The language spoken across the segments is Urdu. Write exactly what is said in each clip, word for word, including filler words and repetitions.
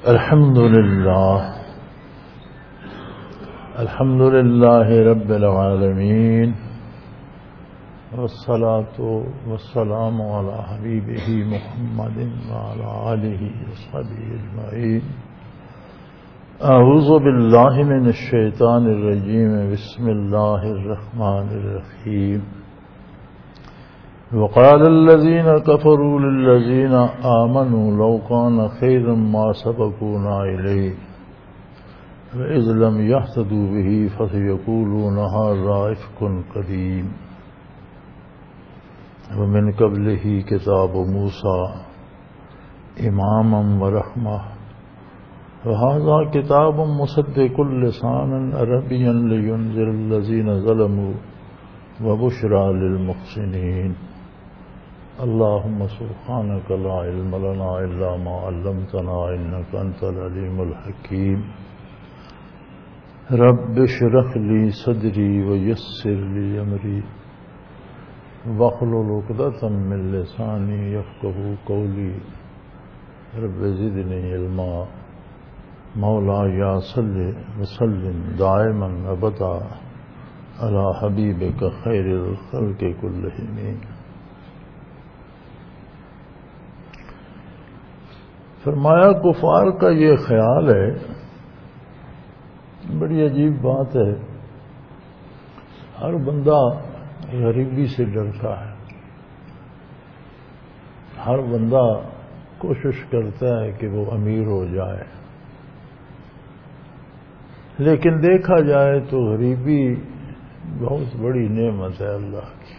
الحمد لله الحمد لله رب العالمين والصلاة والسلام على حبيبه محمد وعلى آله وصحبه أجمعين. أعوذ بالله من الشيطان الرجيم. بسم الله الرحمن الرحيم. وقال الذين كفروا للذين آمنوا لو كان خيرا ما سبقونا إليه وإذ لم يهتدوا به فسيقولون هذا إفك قديم ومن قبله كتاب موسى إماما ورحمة وهذا كتاب مصدق لسانا عربيا لينذر الذين ظلموا وبشرى للمحسنين. اللهم سبحانك لا علم لنا إلا ما علمتنا إنك أنت العليم الحكيم. رب اشرح لي صدري ويسر لي أمري واحلل عقدة من لساني يفقهوا قولي. رب زدني علما. مولاي صل وسلم دائما أبدا على حبيبك خير الخلق كلهم. فرمایا کفار کا یہ خیال ہے، بڑی عجیب بات ہے، ہر بندہ غریبی سے ڈرتا ہے، ہر بندہ کوشش کرتا ہے کہ وہ امیر ہو جائے، لیکن دیکھا جائے تو غریبی بہت بڑی نعمت ہے اللہ کی.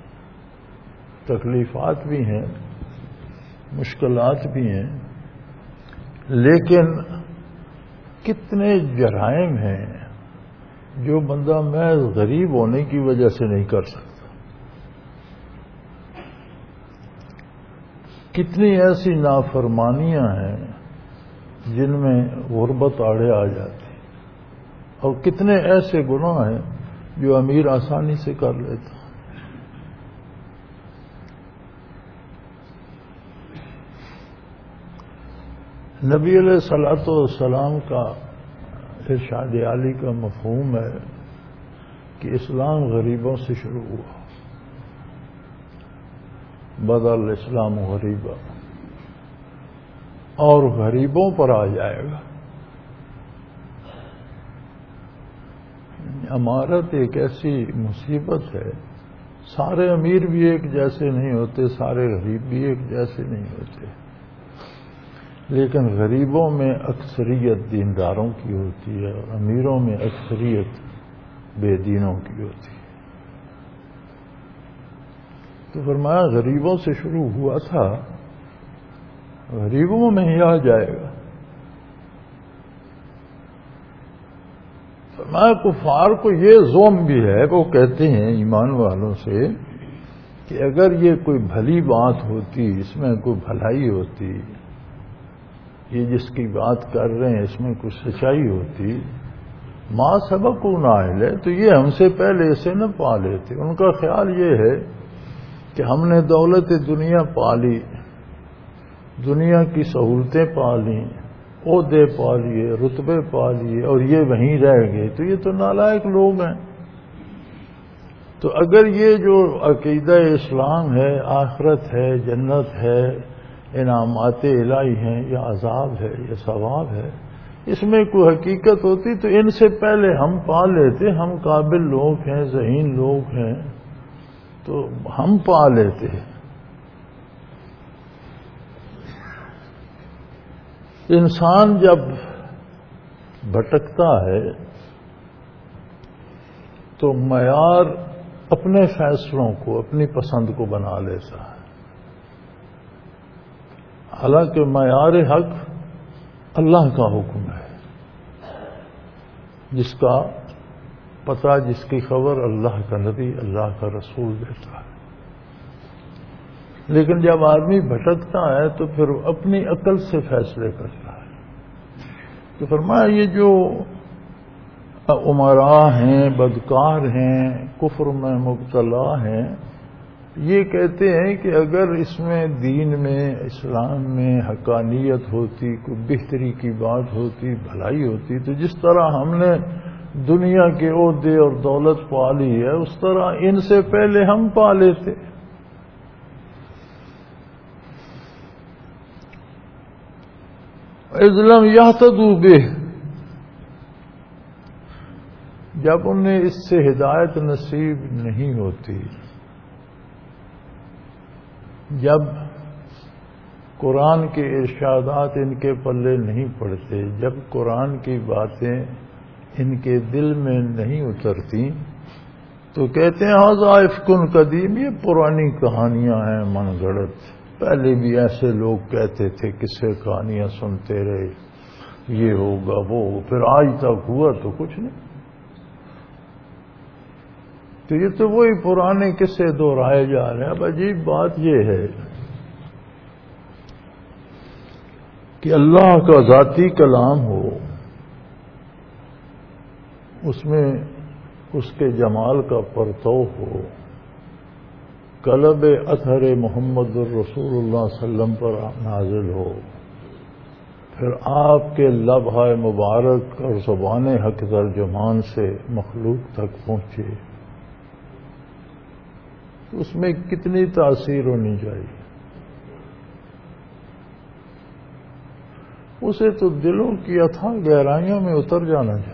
تکلیفات بھی ہیں، مشکلات بھی ہیں، لیکن کتنے جرائم ہیں جو بندہ محض غریب ہونے کی وجہ سے نہیں کر سکتا. کتنی ایسی نافرمانیاں ہیں جن میں غربت آڑے آ جاتی، اور کتنے ایسے گناہ ہیں جو امیر آسانی سے کر لیتا. نبی علیہ الصلوۃ والسلام کا ارشاد عالی کا مفہوم ہے کہ اسلام غریبوں سے شروع ہوا. بدأ الاسلام غریبا، اور غریبوں پر آ جائے گا. امارت ایک ایسی مصیبت ہے، سارے امیر بھی ایک جیسے نہیں ہوتے، سارے غریب بھی ایک جیسے نہیں ہوتے، لیکن غریبوں میں اکثریت دینداروں کی ہوتی ہے اور امیروں میں اکثریت بے دینوں کی ہوتی ہے. تو فرمایا غریبوں سے شروع ہوا تھا، غریبوں میں ہی آ جائے گا. فرمایا کفار کو یہ ظلم بھی ہے، وہ کہتے ہیں ایمان والوں سے کہ اگر یہ کوئی بھلی بات ہوتی، اس میں کوئی بھلائی ہوتی، یہ جس کی بات کر رہے ہیں اس میں کچھ سچائی ہوتی، ما سبقونا الیہ، تو یہ ہم سے پہلے اسے نہ پا لیتے. ان کا خیال یہ ہے کہ ہم نے دولت دنیا پا لی، دنیا کی سہولتیں پا لیں، عہدے پا لیے، رتبے پا لیے، اور یہ وہیں رہ گئے، تو یہ تو نالائق لوگ ہیں. تو اگر یہ جو عقیدہ اسلام ہے، آخرت ہے، جنت ہے، انعامات الہی ہیں، یا عذاب ہے یا ثواب ہے، اس میں کوئی حقیقت ہوتی تو ان سے پہلے ہم پا لیتے. ہم قابل لوگ ہیں، ذہین لوگ ہیں، تو ہم پا لیتے. انسان جب بھٹکتا ہے تو معیار اپنے فیصلوں کو، اپنی پسند کو بنا لیتا ہے، حالانکہ معیار حق اللہ کا حکم ہے، جس کا پتہ، جس کی خبر اللہ کا نبی، اللہ کا رسول دیتا ہے. لیکن جب آدمی بھٹکتا ہے تو پھر اپنی عقل سے فیصلے کرتا ہے. تو فرمایا یہ جو امراء ہیں، بدکار ہیں، کفر میں مبتلا ہیں، یہ کہتے ہیں کہ اگر اس میں دین میں اسلام میں حقانیت ہوتی، کوئی بہتری کی بات ہوتی، بھلائی ہوتی، تو جس طرح ہم نے دنیا کے عہدے اور دولت پا لی ہے اس طرح ان سے پہلے ہم پا لیتے۔ اذ لم یہتدوا بہ، جب انہیں اس سے ہدایت نصیب نہیں ہوتی، جب قرآن کے ارشادات ان کے پلے نہیں پڑتے، جب قرآن کی باتیں ان کے دل میں نہیں اترتی، تو کہتے ہیں ھذا افک قدیم، یہ پرانی کہانیاں ہیں من گھڑت، پہلے بھی ایسے لوگ کہتے تھے، قصے کہانیاں سنتے رہے، یہ ہوگا وہ، پھر آج تک ہوا تو کچھ نہیں۔ تو یہ تو وہی پرانے قصے دہرائے جا رہے ہیں۔ اب عجیب بات یہ ہے کہ اللہ کا ذاتی کلام ہو، اس میں اس کے جمال کا پرتو ہو، قلب اطہر محمد الرسول اللہ صلی اللہ علیہ وسلم پر نازل ہو، پھر آپ کے لبہ مبارک اور زبان حق ترجمان سے مخلوق تک پہنچے، تو اس میں کتنی تاثیر ہونی چاہیے؟ اسے تو دلوں کی اتھاہ گہرائیوں میں اتر جانا چاہیے۔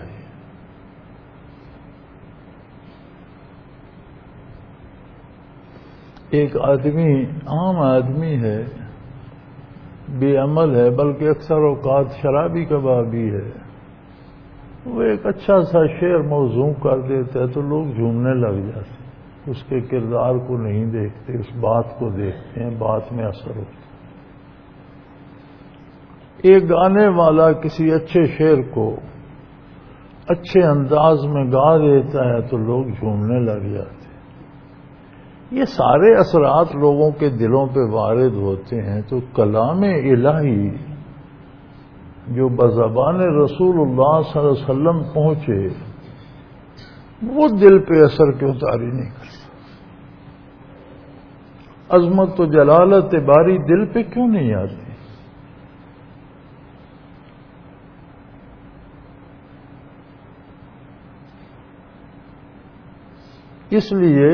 ایک آدمی، عام آدمی ہے، بے عمل ہے، بلکہ اکثر اوقات شرابی کبابی ہے، وہ ایک اچھا سا شعر موزوں کر دیتا ہے تو لوگ جھومنے لگ جاتے ہیں، اس کے کردار کو نہیں دیکھتے، اس بات کو دیکھتے ہیں، بات میں اثر ہوتا ہے۔ ایک گانے والا کسی اچھے شعر کو اچھے انداز میں گا دیتا ہے تو لوگ جھومنے لگ جاتے ہیں۔ یہ سارے اثرات لوگوں کے دلوں پہ وارد ہوتے ہیں، تو کلام الہی جو بزبان رسول اللہ صلی اللہ علیہ وسلم پہنچے، وہ دل پہ اثر کیوں طاری نہیں کرتا؟ عظمت و جلالت باری دل پہ کیوں نہیں آتی؟ اس لیے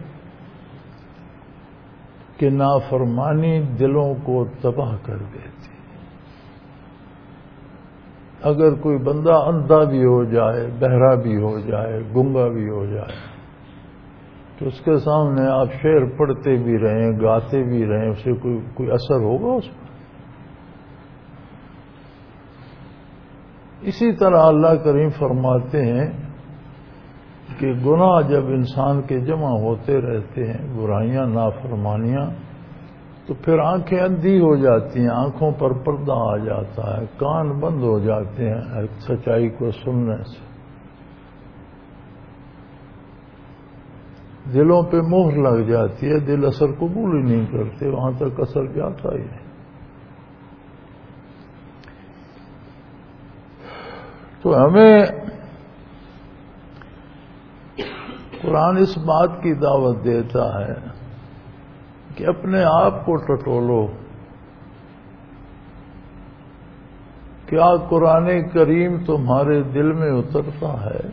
کہ نافرمانی دلوں کو تباہ کر دیتی۔ اگر کوئی بندہ اندھا بھی ہو جائے، بہرا بھی ہو جائے، گنگا بھی ہو جائے، تو اس کے سامنے آپ شعر پڑھتے بھی رہیں، گاتے بھی رہیں، اسے کوئی کوئی اثر ہوگا اس پر؟ اسی طرح اللہ کریم فرماتے ہیں کہ گناہ جب انسان کے جمع ہوتے رہتے ہیں، برائیاں، نافرمانیاں، تو پھر آنکھیں اندھی ہو جاتی ہیں، آنکھوں پر پردہ آ جاتا ہے، کان بند ہو جاتے ہیں سچائی کو سننے سے، دلوں پہ مہر لگ جاتی ہے، دل اثر قبول ہی نہیں کرتے، وہاں تک اثر جاتا ہی نہیں۔ تو ہمیں قرآن اس بات کی دعوت دیتا ہے کہ اپنے آپ کو ٹٹولو، کیا قرآن کریم تمہارے دل میں اترتا ہے،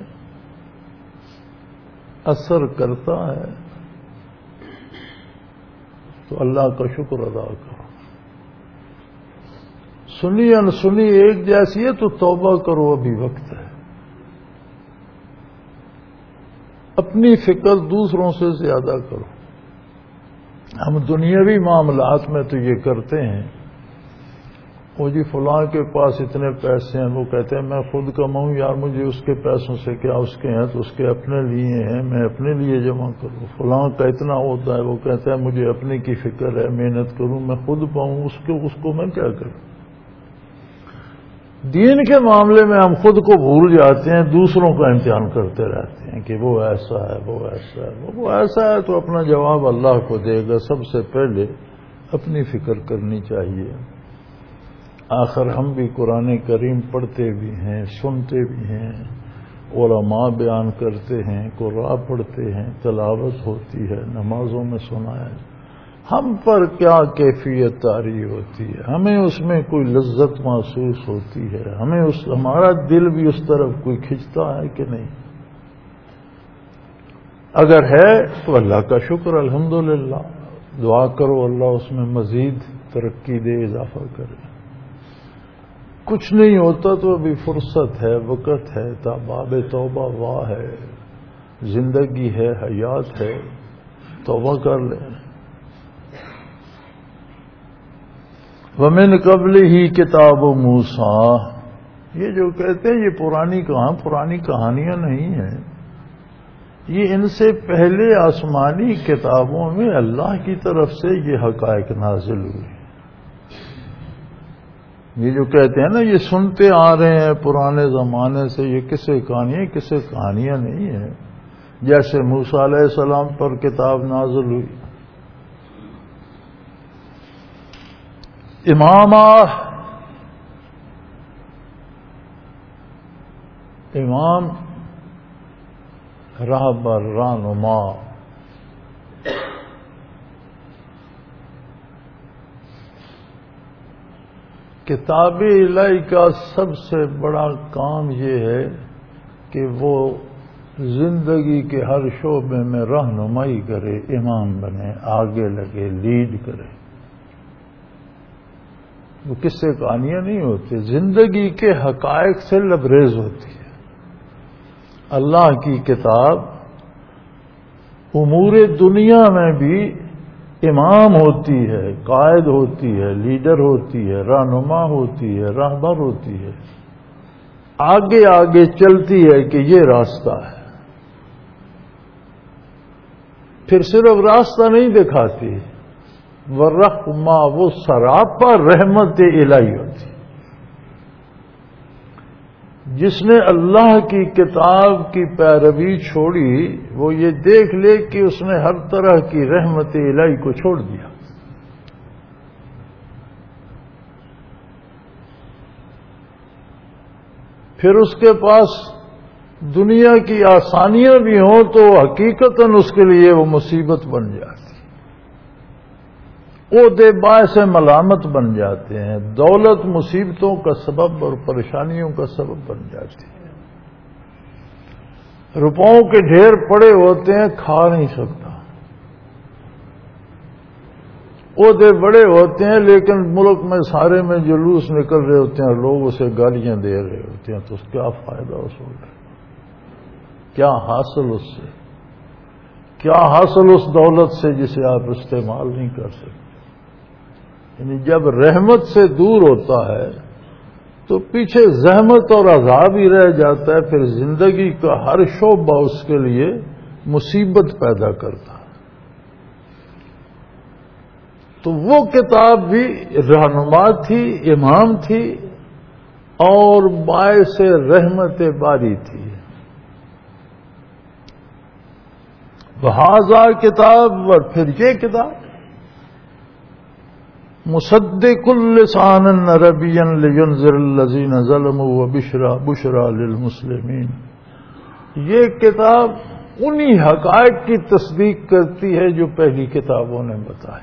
اثر کرتا ہے؟ تو اللہ کا شکر ادا کرو۔ سنی انسنی ایک جیسی ہے تو توبہ کرو، ابھی وقت ہے۔ اپنی فکر دوسروں سے زیادہ کرو۔ ہم دنیاوی معاملات میں تو یہ کرتے ہیں، وہ جی فلاں کے پاس اتنے پیسے ہیں، وہ کہتے ہیں میں خود کماؤں، یار مجھے اس کے پیسوں سے کیا، اس کے ہیں تو اس کے اپنے لیے ہیں، میں اپنے لیے جمع کروں۔ فلاں کا اتنا ہوتا ہے، وہ کہتا ہے مجھے اپنے کی فکر ہے، محنت کروں، میں خود پاؤں، اس کو اس کو میں کیا کروں؟ دین کے معاملے میں ہم خود کو بھول جاتے ہیں، دوسروں کا امتحان کرتے رہتے ہیں کہ وہ ایسا ہے، وہ ایسا ہے، وہ ایسا ہے، تو اپنا جواب اللہ کو دے گا۔ سب سے پہلے اپنی فکر کرنی چاہیے۔ آخر ہم بھی قرآن کریم پڑھتے بھی ہیں، سنتے بھی ہیں، علماء بیان کرتے ہیں، قرآن پڑھتے ہیں، تلاوت ہوتی ہے، نمازوں میں سنایا ہے، ہم پر کیا کیفیت طاری ہوتی ہے؟ ہمیں اس میں کوئی لذت محسوس ہوتی ہے؟ ہمیں اس ہمارا دل بھی اس طرف کوئی کھنچتا ہے کہ نہیں؟ اگر ہے تو اللہ کا شکر، الحمدللہ، دعا کرو اللہ اس میں مزید ترقی دے، اضافہ کرے۔ کچھ نہیں ہوتا تو ابھی فرصت ہے، وقت ہے، باب توبہ واہ ہے، زندگی ہے، حیات ہے، توبہ کر لیں۔ وَمِن قَبْلِهِ کتاب موسیٰ، یہ جو کہتے ہیں یہ پرانی کہاں پرانی کہانیاں نہیں ہیں، یہ ان سے پہلے آسمانی کتابوں میں اللہ کی طرف سے یہ حقائق نازل ہوئے۔ یہ جو کہتے ہیں نا یہ سنتے آ رہے ہیں پرانے زمانے سے، یہ کسے کہانیاں کسے کہانیاں نہیں ہیں۔ جیسے موسیٰ علیہ السلام پر کتاب نازل ہوئی، امام امام راہبر رہنما، کتاب الہی کا سب سے بڑا کام یہ ہے کہ وہ زندگی کے ہر شعبے میں رہنمائی کرے، امام بنے، آگے لگے، لیڈ کرے۔ وہ کس سے کہانیاں نہیں ہوتی، زندگی کے حقائق سے لبریز ہوتی ہے۔ اللہ کی کتاب امور دنیا میں بھی امام ہوتی ہے، قائد ہوتی ہے، لیڈر ہوتی ہے، رہنما ہوتی ہے، راہبر ہوتی ہے، آگے آگے چلتی ہے کہ یہ راستہ ہے، پھر صرف راستہ نہیں دکھاتی، ورحمہ وہ سراپا رحمت الہی ہوتی۔ جس نے اللہ کی کتاب کی پیروی چھوڑی وہ یہ دیکھ لے کہ اس نے ہر طرح کی رحمت الہی کو چھوڑ دیا۔ پھر اس کے پاس دنیا کی آسانیاں بھی ہوں تو حقیقتاً اس کے لیے وہ مصیبت بن جاتی، عہدے باعث ملامت بن جاتے ہیں، دولت مصیبتوں کا سبب اور پریشانیوں کا سبب بن جاتی ہے۔ روپوں کے ڈھیر پڑے ہوتے ہیں، کھا نہیں سکتا، عہدے بڑے ہوتے ہیں لیکن ملک میں سارے میں جلوس نکل رہے ہوتے ہیں اور لوگ اسے گالیاں دے رہے ہوتے ہیں، تو اس کیا فائدہ اس وقت؟ کیا حاصل اس سے؟ کیا حاصل اس دولت سے جسے آپ استعمال نہیں کر سکتے؟ یعنی جب رحمت سے دور ہوتا ہے تو پیچھے زحمت اور عذاب ہی رہ جاتا ہے، پھر زندگی کا ہر شعبہ اس کے لیے مصیبت پیدا کرتا ہے۔ تو وہ کتاب بھی رہنما تھی، امام تھی اور باعث رحمت باری تھی۔ وہذا کتاب، اور پھر یہ کتاب مصدق لسانا عربیا لینذر الذین ظلموا وبشرا بشرا للمسلمین، یہ کتاب انہی حقائق کی تصدیق کرتی ہے جو پہلی کتابوں نے بتائے۔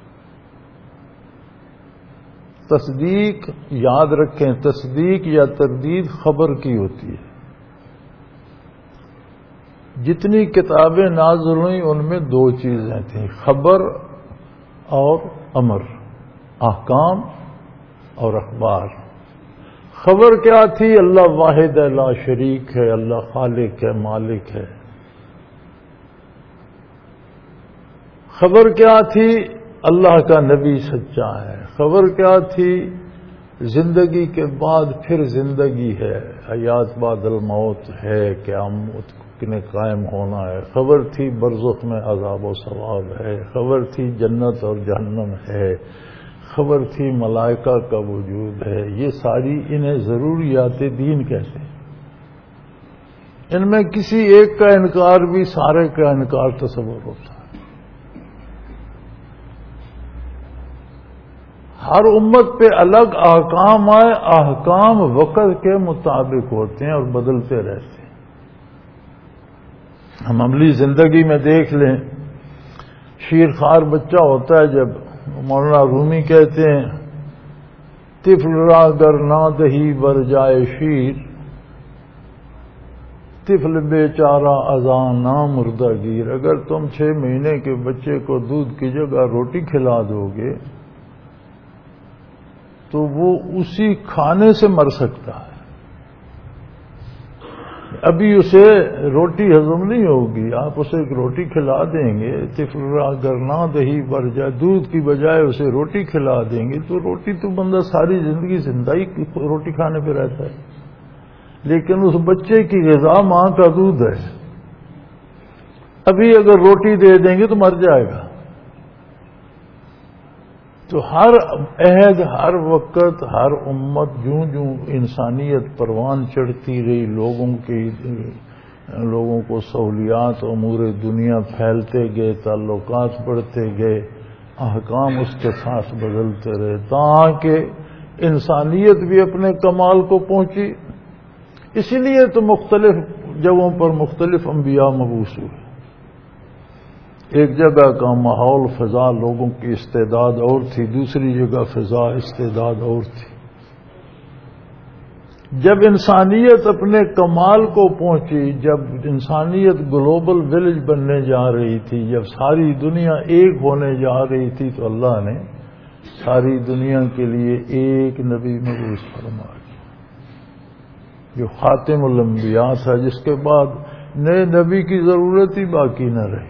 تصدیق یاد رکھیں، تصدیق یا تردید خبر کی ہوتی ہے۔ جتنی کتابیں نازل ہوئیں ان میں دو چیزیں تھیں، خبر اور امر، احکام اور اخبار۔ خبر کیا تھی؟ اللہ واحد ہے، لا شریک ہے، اللہ خالق ہے، مالک ہے۔ خبر کیا تھی؟ اللہ کا نبی سچا ہے۔ خبر کیا تھی؟ زندگی کے بعد پھر زندگی ہے، حیات بعد الموت ہے، قیامت نے قائم ہونا ہے۔ خبر تھی برزخ میں عذاب و ثواب ہے۔ خبر تھی جنت اور جہنم ہے۔ خبر تھی ملائکہ کا وجود ہے۔ یہ ساری انہیں ضروریات دین کہتے ہیں۔ ان میں کسی ایک کا انکار بھی سارے کا انکار تصور ہوتا ہے۔ ہر امت پہ الگ احکام آئے، احکام وقت کے مطابق ہوتے ہیں اور بدلتے رہتے ہیں۔ ہم عملی زندگی میں دیکھ لیں، شیر خوار بچہ ہوتا ہے جب، مولانا رومی کہتے ہیں طفل را گر نہ دہی بر جائے شیر، طفل بیچارہ ازاں نہ مردہ گیر۔ اگر تم چھ مہینے کے بچے کو دودھ کی جگہ روٹی کھلا دو گے تو وہ اسی کھانے سے مر سکتا ہے، ابھی اسے روٹی ہضم نہیں ہوگی، آپ اسے ایک روٹی کھلا دیں گے، طفل را گر نہ دہی بر جائے، دودھ کی بجائے اسے روٹی کھلا دیں گے تو روٹی تو بندہ ساری زندگی زندہ ہی روٹی کھانے پہ رہتا ہے، لیکن اس بچے کی غذا ماں کا دودھ ہے، ابھی اگر روٹی دے دیں گے تو مر جائے گا۔ تو ہر عہد، ہر وقت، ہر امت جوں جوں انسانیت پروان چڑھتی رہی، لوگوں کی لوگوں کو سہولیات امور دنیا پھیلتے گئے، تعلقات بڑھتے گئے، احکام اس کے ساتھ بدلتے رہے، تاکہ انسانیت بھی اپنے کمال کو پہنچی۔ اسی لیے تو مختلف جگہوں پر مختلف انبیاء مبعوث ہوئے۔ ایک جگہ کا ماحول، فضا، لوگوں کی استعداد اور تھی، دوسری جگہ فضا، استعداد اور تھی۔ جب انسانیت اپنے کمال کو پہنچی، جب انسانیت گلوبل ولیج بننے جا رہی تھی، جب ساری دنیا ایک ہونے جا رہی تھی، تو اللہ نے ساری دنیا کے لیے ایک نبی مبعوث فرمایا جو خاتم الانبیاء تھا، جس کے بعد نئے نبی کی ضرورت ہی باقی نہ رہی۔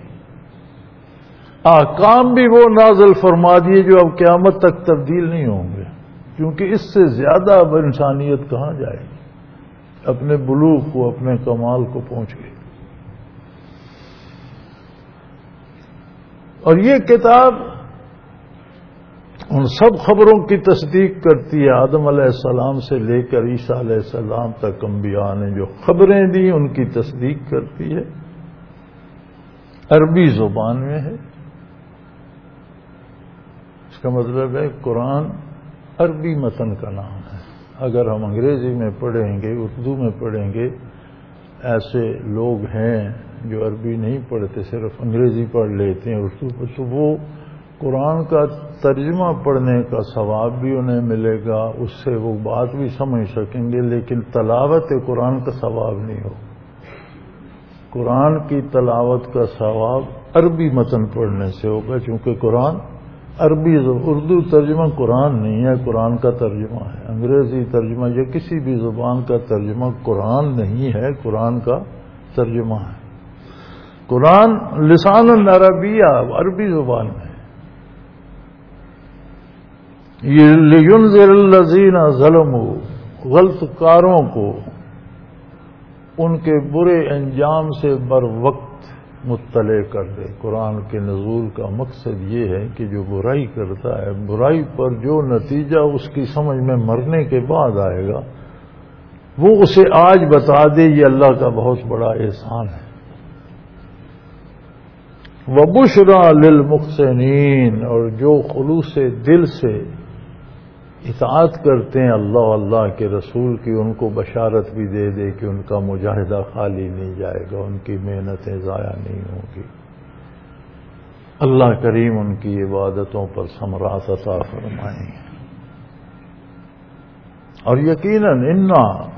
احکام بھی وہ نازل فرما دیے جو اب قیامت تک تبدیل نہیں ہوں گے، کیونکہ اس سے زیادہ اب انسانیت کہاں جائے گی، اپنے بلوغ کو، اپنے کمال کو پہنچ گئی۔ اور یہ کتاب ان سب خبروں کی تصدیق کرتی ہے، آدم علیہ السلام سے لے کر عیسیٰ علیہ السلام تک انبیاء نے جو خبریں دی ان کی تصدیق کرتی ہے، عربی زبان میں ہے۔ اس کا مطلب ہے قرآن عربی متن کا نام ہے۔ اگر ہم انگریزی میں پڑھیں گے، اردو میں پڑھیں گے، ایسے لوگ ہیں جو عربی نہیں پڑھتے، صرف انگریزی پڑھ لیتے ہیں اردو پر، تو وہ قرآن کا ترجمہ پڑھنے کا ثواب بھی انہیں ملے گا، اس سے وہ بات بھی سمجھ سکیں گے، لیکن تلاوت قرآن کا ثواب نہیں ہوگا۔ قرآن کی تلاوت کا ثواب عربی متن پڑھنے سے ہوگا، چونکہ قرآن عربی، اردو ترجمہ قرآن نہیں ہے، قرآن کا ترجمہ ہے۔ انگریزی ترجمہ یا کسی بھی زبان کا ترجمہ قرآن نہیں ہے، قرآن کا ترجمہ ہے۔ قرآن لسان العربیہ، عربی زبان میں، یہ لینذر الذین ظلموا، غلط کاروں کو ان کے برے انجام سے بر وقت مطلع کر دے۔ قرآن کے نزول کا مقصد یہ ہے کہ جو برائی کرتا ہے، برائی پر جو نتیجہ اس کی سمجھ میں مرنے کے بعد آئے گا، وہ اسے آج بتا دے، یہ اللہ کا بہت بڑا احسان ہے۔ وَبُشْرَى لِلْمُحْسِنِينَ، اور جو خلوص دل سے اطاعت کرتے ہیں اللہ اللہ کے رسول کی، ان کو بشارت بھی دے دے کہ ان کا مجاہدہ خالی نہیں جائے گا، ان کی محنتیں ضائع نہیں ہوں گی، اللہ کریم ان کی عبادتوں پر ثمرات عطا فرمائیں گے۔ اور یقیناً انا،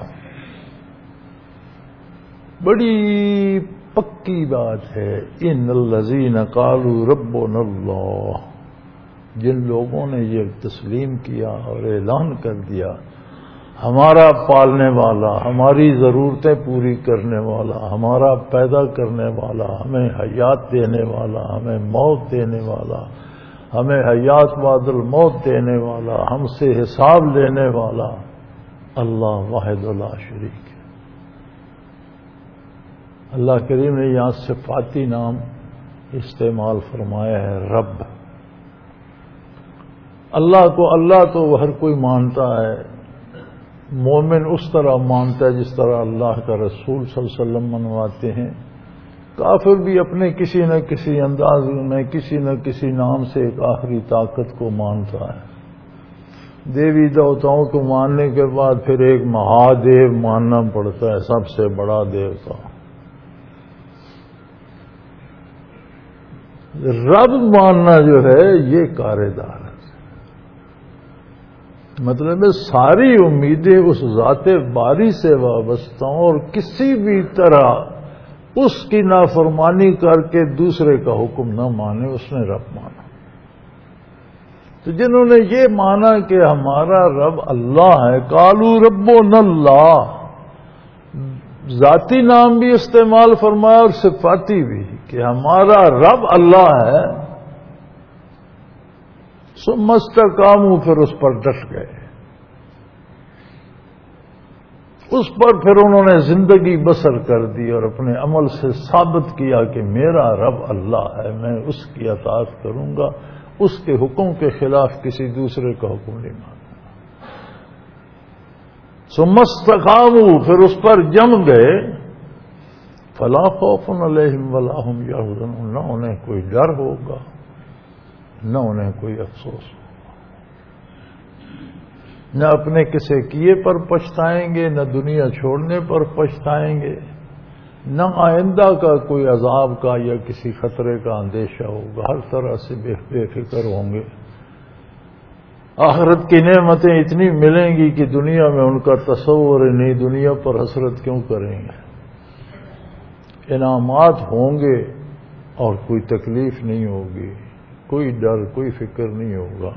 بڑی پکی بات ہے، ان الذین قالوا ربنا اللہ، جن لوگوں نے یہ تسلیم کیا اور اعلان کر دیا ہمارا پالنے والا، ہماری ضرورتیں پوری کرنے والا، ہمارا پیدا کرنے والا، ہمیں حیات دینے والا، ہمیں موت دینے والا، ہمیں حیات بعد الموت دینے والا، ہم سے حساب لینے والا اللہ واحد لا شریک ہے۔ اللہ کریم نے یہاں صفاتی نام استعمال فرمایا ہے، رب۔ اللہ کو اللہ تو ہر کوئی مانتا ہے، مومن اس طرح مانتا ہے جس طرح اللہ کا رسول صلی اللہ علیہ وسلم منواتے ہیں، کافر بھی اپنے کسی نہ کسی انداز میں کسی نہ کسی نام سے ایک آخری طاقت کو مانتا ہے۔ دیوی دیوتاؤں کو ماننے کے بعد پھر ایک مہادیو ماننا پڑتا ہے، سب سے بڑا دیوتا۔ رب ماننا جو ہے یہ کاردار ہے، مطلب ہے ساری امیدیں اس ذات باری سے وابستہ ہوں اور کسی بھی طرح اس کی نافرمانی کر کے دوسرے کا حکم نہ مانے، اس نے رب مانا۔ تو جنہوں نے یہ مانا کہ ہمارا رب اللہ ہے، قالوا ربنا اللہ، ذاتی نام بھی استعمال فرمایا اور صفاتی بھی کہ ہمارا رب اللہ ہے، ثم استقاموا، پھر اس پر ڈٹ گئے، اس پر پھر انہوں نے زندگی بسر کر دی اور اپنے عمل سے ثابت کیا کہ میرا رب اللہ ہے، میں اس کی اطاعت کروں گا، اس کے حکم کے خلاف کسی دوسرے کا حکم نہیں مانوں گا۔ ثم استقاموا، پھر اس پر جم گئے، فلا خوف علیہم ولا هم یحزنون، نہ انہیں کوئی ڈر ہوگا نہ انہیں کوئی افسوس ہوگا، نہ اپنے کسی کیے پر پچھتائیں گے، نہ دنیا چھوڑنے پر پچھتائیں گے، نہ آئندہ کا کوئی عذاب کا یا کسی خطرے کا اندیشہ ہوگا، ہر طرح سے بے بے فکر ہوں گے۔ آخرت کی نعمتیں اتنی ملیں گی کہ دنیا میں ان کا تصور نہیں، دنیا پر حسرت کیوں کریں گے؟ انعامات ہوں گے اور کوئی تکلیف نہیں ہوگی، کوئی ڈر کوئی فکر نہیں ہوگا۔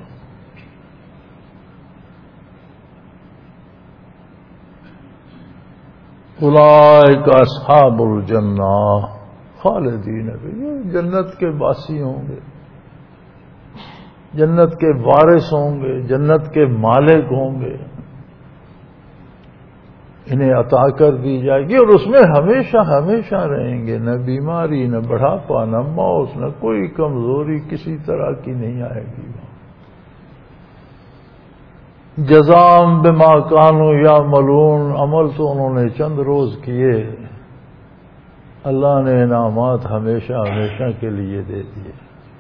اولئک اصحاب الجنہ خالدین فیہا، جنت کے باسی ہوں گے، جنت کے وارث ہوں گے، جنت کے مالک ہوں گے، انہیں عطا کر دی جائے گی اور اس میں ہمیشہ ہمیشہ رہیں گے، نہ بیماری نہ بڑھاپا نہ موت نہ کوئی کمزوری کسی طرح کی نہیں آئے گی۔ جزام بما کانوا یعملون، عمل تو انہوں نے چند روز کیے، اللہ نے انعامات ہمیشہ ہمیشہ کے لیے دے دیے۔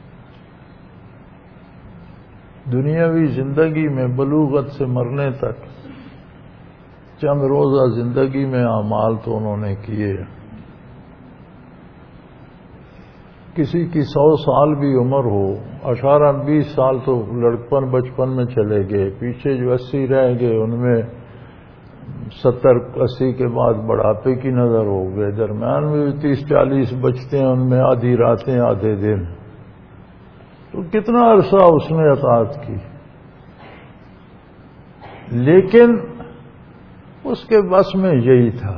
دنیاوی زندگی میں بلوغت سے مرنے تک چند روزہ زندگی میں اعمال تو انہوں نے کیے، کسی کی سو سال بھی عمر ہو، اٹھارہ بیس سال تو لڑکپن بچپن میں چلے گئے، پیچھے جو اسی رہ گئے ان میں ستر اسی کے بعد بڑھاپے کی نظر ہو گئے، درمیان میں بھی تیس چالیس بچتے ہیں، ان میں آدھی راتیں آدھے دن، تو کتنا عرصہ اس نے اطاعت کی، لیکن اس کے بس میں یہی تھا،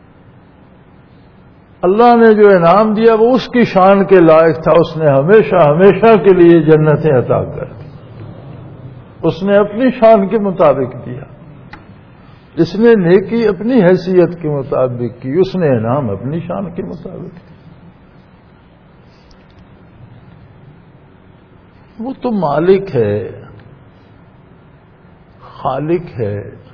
اللہ نے جو انعام دیا وہ اس کی شان کے لائق تھا، اس نے ہمیشہ ہمیشہ کے لیے جنتیں عطا کر دی، اس نے اپنی شان کے مطابق دیا، اس نے نیکی اپنی حیثیت کے مطابق کی، اس نے انعام اپنی شان کے مطابق دی۔ وہ تو مالک ہے، خالق ہے،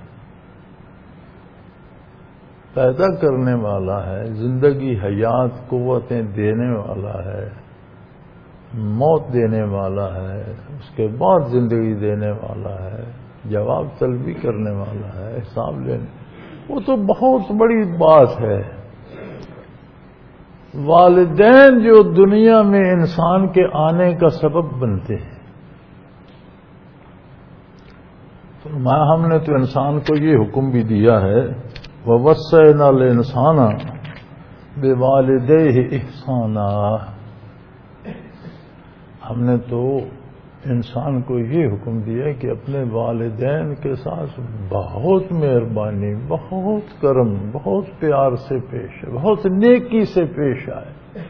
پیدا کرنے والا ہے، زندگی حیات قوتیں دینے والا ہے، موت دینے والا ہے، اس کے بعد زندگی دینے والا ہے، جواب طلبی کرنے والا ہے، حساب لینے، وہ تو بہت بڑی بات ہے۔ والدین جو دنیا میں انسان کے آنے کا سبب بنتے ہیں، فرمایا ہم نے تو انسان کو یہ حکم بھی دیا ہے وَوَصَّيْنَا الْإِنسَانَ بِوَالِدَيْهِ إِحْسَانًا، ہم نے تو انسان کو یہ حکم دیا کہ اپنے والدین کے ساتھ بہت مہربانی، بہت کرم، بہت پیار سے پیش آئے، بہت نیکی سے پیش آئے،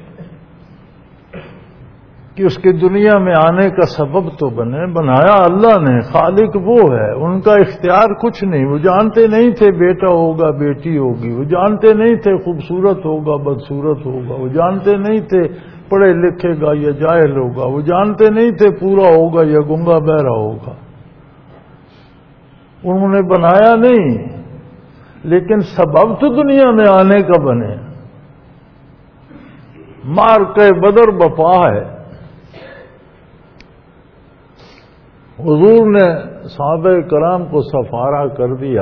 کہ اس کے دنیا میں آنے کا سبب تو بنے، بنایا اللہ نے، خالق وہ ہے، ان کا اختیار کچھ نہیں، وہ جانتے نہیں تھے بیٹا ہوگا بیٹی ہوگی، وہ جانتے نہیں تھے خوبصورت ہوگا بدصورت ہوگا، وہ جانتے نہیں تھے پڑھے لکھے گا یا جاہل ہوگا، وہ جانتے نہیں تھے پورا ہوگا یا گنگا بہرا ہوگا، انہوں نے بنایا نہیں، لیکن سبب تو دنیا میں آنے کا بنے۔ مار کے بدر بپا ہے، حضور نے صحابہ کرام کو سفارہ کر دیا،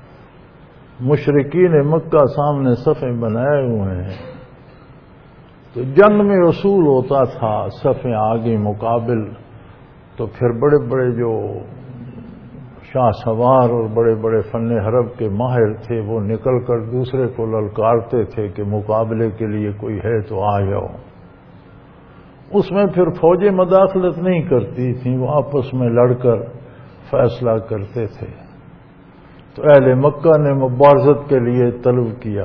مشرکین مکہ سامنے صفیں بنائے ہوئے ہیں، تو تو جنگ میں اصول ہوتا تھا صفیں آگے مقابل، تو پھر بڑے بڑے جو شاہ سوار اور بڑے بڑے فن حرب کے ماہر تھے وہ نکل کر دوسرے کو للکارتے تھے کہ مقابلے کے لیے کوئی ہے تو آ جاؤ۔ اس میں پھر فوجیں مداخلت نہیں کرتی تھیں، وہ آپس میں لڑ کر فیصلہ کرتے تھے۔ تو اہل مکہ نے مبارزت کے لیے طلب کیا۔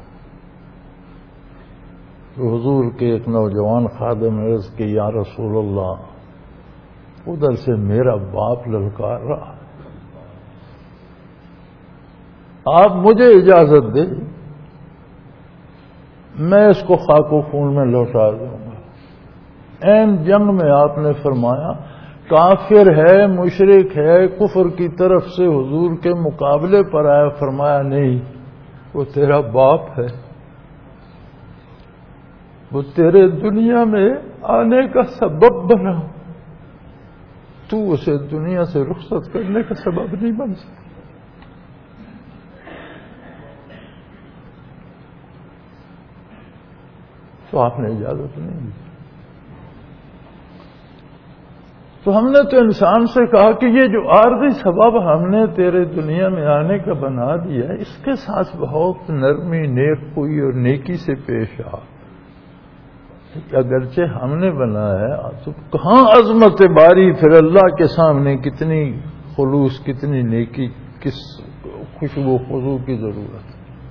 تو حضور کے ایک نوجوان خادم نے عرض کی یا رسول اللہ ادھر سے میرا باپ للکار رہا، آپ مجھے اجازت دیں میں اس کو خاک و خون میں لوٹا دوں گا۔ این جنگ میں آپ نے فرمایا کافر ہے، مشرک ہے، کفر کی طرف سے حضور کے مقابلے پر آیا، فرمایا نہیں وہ تیرا باپ ہے، وہ تیرے دنیا میں آنے کا سبب بنا، تو اسے دنیا سے رخصت کرنے کا سبب نہیں بن سکتا۔ تو آپ نے اجازت نہیں دی۔ تو ہم نے تو انسان سے کہا کہ یہ جو عارضی سبب ہم نے تیرے دنیا میں آنے کا بنا دیا ہے، اس کے ساتھ بہت نرمی، نیک خوئی اور نیکی سے پیش آ۔ اگرچہ ہم نے بنایا تو کہاں عظمت باری، پھر اللہ کے سامنے کتنی خلوص، کتنی نیکی، کس خوشبو خضوع کی ضرورت ہے۔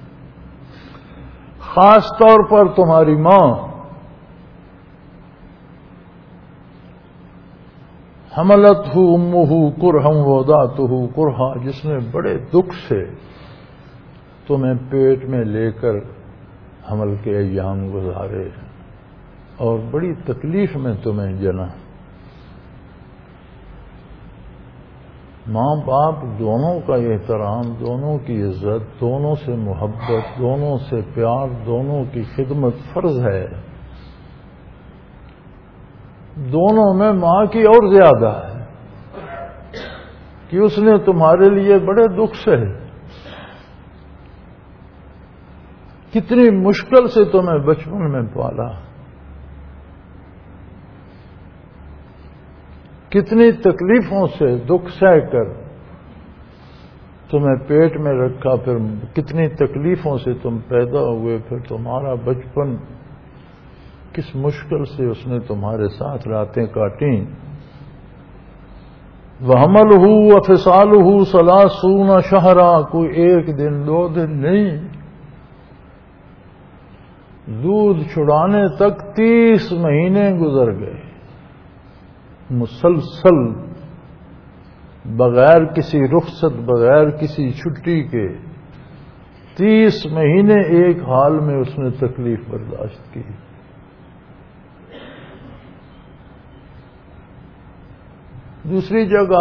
خاص طور پر تمہاری ماں حملتہ امہ کرہا ووضعتہ کرہا، جس نے بڑے دکھ سے تمہیں پیٹ میں لے کر حمل کے ایام گزارے اور بڑی تکلیف میں تمہیں جنا۔ ماں باپ دونوں کا احترام، دونوں کی عزت، دونوں سے محبت، دونوں سے پیار، دونوں کی خدمت فرض ہے۔ دونوں میں ماں کی اور زیادہ ہے کہ اس نے تمہارے لیے بڑے دکھ سے، کتنی مشکل سے تمہیں بچپن میں پالا، کتنی تکلیفوں سے دکھ سہ کر تمہیں پیٹ میں رکھا، پھر کتنی تکلیفوں سے تم پیدا ہوئے، پھر تمہارا بچپن کس مشکل سے اس نے تمہارے ساتھ راتیں کاٹیں۔ وَحَمَلُهُ وَفِصَالُهُ ثَلَاثُونَ شَهْرًا، کوئی ایک دن دو دن نہیں، دودھ چھڑانے تک تیس مہینے گزر گئے، مسلسل، بغیر کسی رخصت، بغیر کسی چھٹی کے تیس مہینے ایک حال میں اس نے تکلیف برداشت کی۔ دوسری جگہ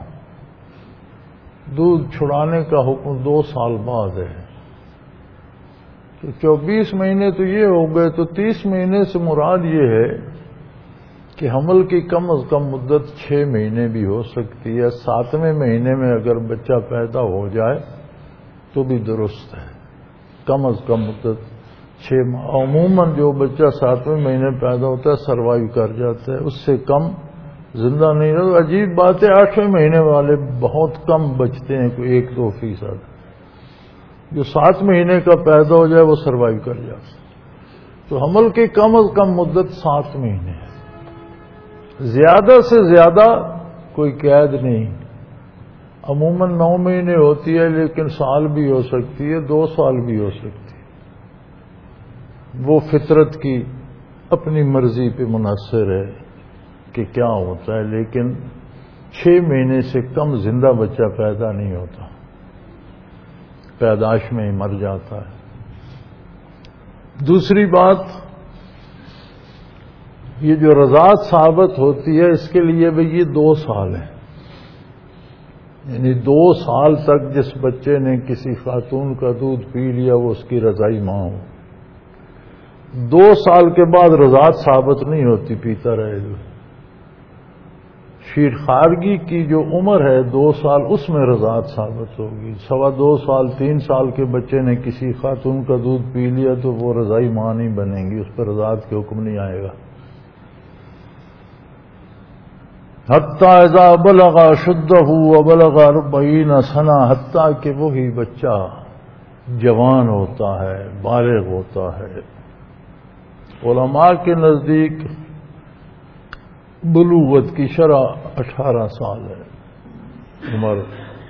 دودھ چھڑانے کا حکم دو سال بعد ہے، تو چوبیس مہینے تو یہ ہو گئے، تو تیس مہینے سے مراد یہ ہے کہ حمل کی کم از کم مدت چھ مہینے بھی ہو سکتی ہے۔ ساتویں مہینے میں اگر بچہ پیدا ہو جائے تو بھی درست ہے، کم از کم مدت چھ ماہ۔ عموماً جو بچہ ساتویں مہینے پیدا ہوتا ہے سروائیو کر جاتا ہے، اس سے کم زندہ نہیں رہتا۔ عجیب بات ہے، آٹھویں مہینے والے بہت کم بچتے ہیں، کوئی ایک دو فیصد۔ جو سات مہینے کا پیدا ہو جائے وہ سروائیو کر جاتا ہے۔ تو حمل کی کم از کم مدت سات مہینے ہے، زیادہ سے زیادہ کوئی قید نہیں۔ عموماً نو مہینے ہوتی ہے، لیکن سال بھی ہو سکتی ہے، دو سال بھی ہو سکتی ہے۔ وہ فطرت کی اپنی مرضی پہ منحصر ہے کہ کیا ہوتا ہے، لیکن چھ مہینے سے کم زندہ بچہ پیدا نہیں ہوتا، پیدائش میں ہی مر جاتا ہے۔ دوسری بات، یہ جو رضاعت ثابت ہوتی ہے اس کے لیے بھی یہ دو سال ہیں، یعنی دو سال تک جس بچے نے کسی خاتون کا دودھ پی لیا وہ اس کی رضائی ماں ہو۔ دو سال کے بعد رضاعت ثابت نہیں ہوتی، پیتا رہے گا۔ شیرخوارگی کی جو عمر ہے دو سال، اس میں رضاعت ثابت ہوگی. سوا دو سال تین سال کے بچے نے کسی خاتون کا دودھ پی لیا تو وہ رضائی ماں نہیں بنے گی، اس پر رضاعت کے حکم نہیں آئے گا. حتی اذا بلغ اشدہ وبلغ اربعین سنہ، حتیٰ کہ وہی بچہ جوان ہوتا ہے، بالغ ہوتا ہے. علماء کے نزدیک بلوغت کی شرح اٹھارہ سال ہے عمر.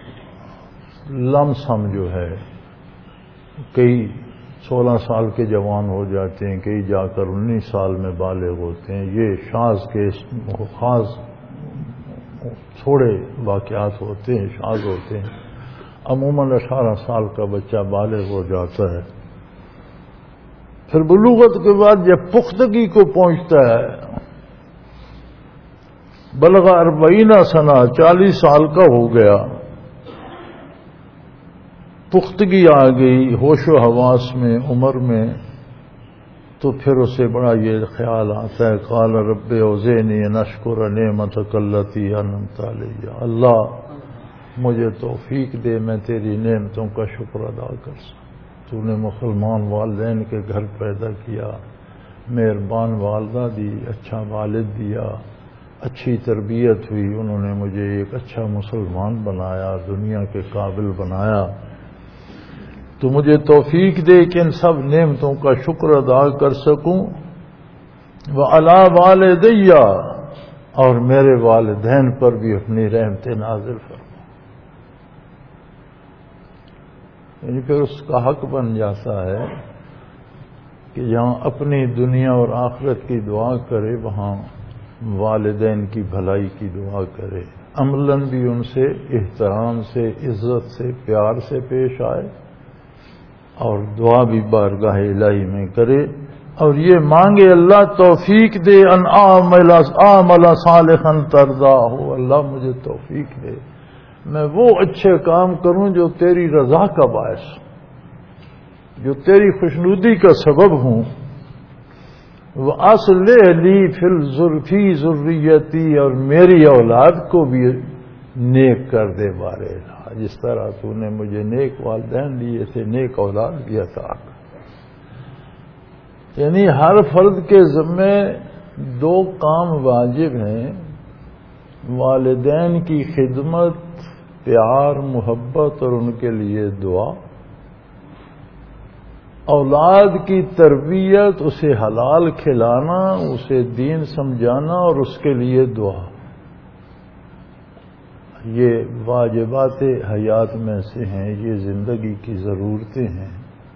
لم سم جو ہے کئی سولہ سال کے جوان ہو جاتے ہیں، کئی جا کر انیس سال میں بالغ ہوتے ہیں. یہ شاذ کے خاص تھوڑے واقعات ہوتے ہیں، شاذ ہوتے ہیں. عموماً اٹھارہ سال کا بچہ بالغ ہو جاتا ہے. پھر بلوغت کے بعد جب پختگی کو پہنچتا ہے، بلغ اربعین سنہ، چالیس سال کا ہو گیا، پختگی آ گئی ہوش و حواس میں، عمر میں، تو پھر اسے بڑا یہ خیال آتا ہے، قال رب اوزعنی ان اشکر نعمتک التی انعمت علی، اللہ مجھے توفیق دے میں تیری نعمتوں کا شکر ادا کر سکوں. تو نے مسلمان والدین کے گھر پیدا کیا، مہربان والدہ دی، اچھا والد دیا، اچھی تربیت ہوئی، انہوں نے مجھے ایک اچھا مسلمان بنایا، دنیا کے قابل بنایا. تو مجھے توفیق دے کہ ان سب نعمتوں کا شکر ادا کر سکوں. وعلی والدی، اور میرے والدین پر بھی اپنی رحمت نازل فرما. یعنی پھر اس کا حق بن جاتا ہے کہ جہاں اپنی دنیا اور آخرت کی دعا کرے وہاں والدین کی بھلائی کی دعا کرے، عملاً بھی ان سے احترام سے، عزت سے، پیار سے پیش آئے، اور دعا بھی بارگاہ الہی میں کرے، اور یہ مانگے اللہ توفیق دے ان اعمل اعمل صالحا ترضاہ، اللہ مجھے توفیق دے میں وہ اچھے کام کروں جو تیری رضا کا باعث، جو تیری خوشنودی کا سبب ہوں. وَأَصْلِحْ لِي فِي ذُرِّيَّتِي، اور میری اولاد کو بھی نیک کر دے بارے اللہ، جس طرح تو نے مجھے نیک والدین دیے تھے، نیک اولاد بھی عطا کر. یعنی ہر فرد کے ذمے دو کام واجب ہیں، والدین کی خدمت، پیار، محبت اور ان کے لیے دعا. اولاد کی تربیت، اسے حلال کھلانا، اسے دین سمجھانا اور اس کے لیے دعا. یہ واجبات حیات میں سے ہیں، یہ زندگی کی ضرورتیں ہیں.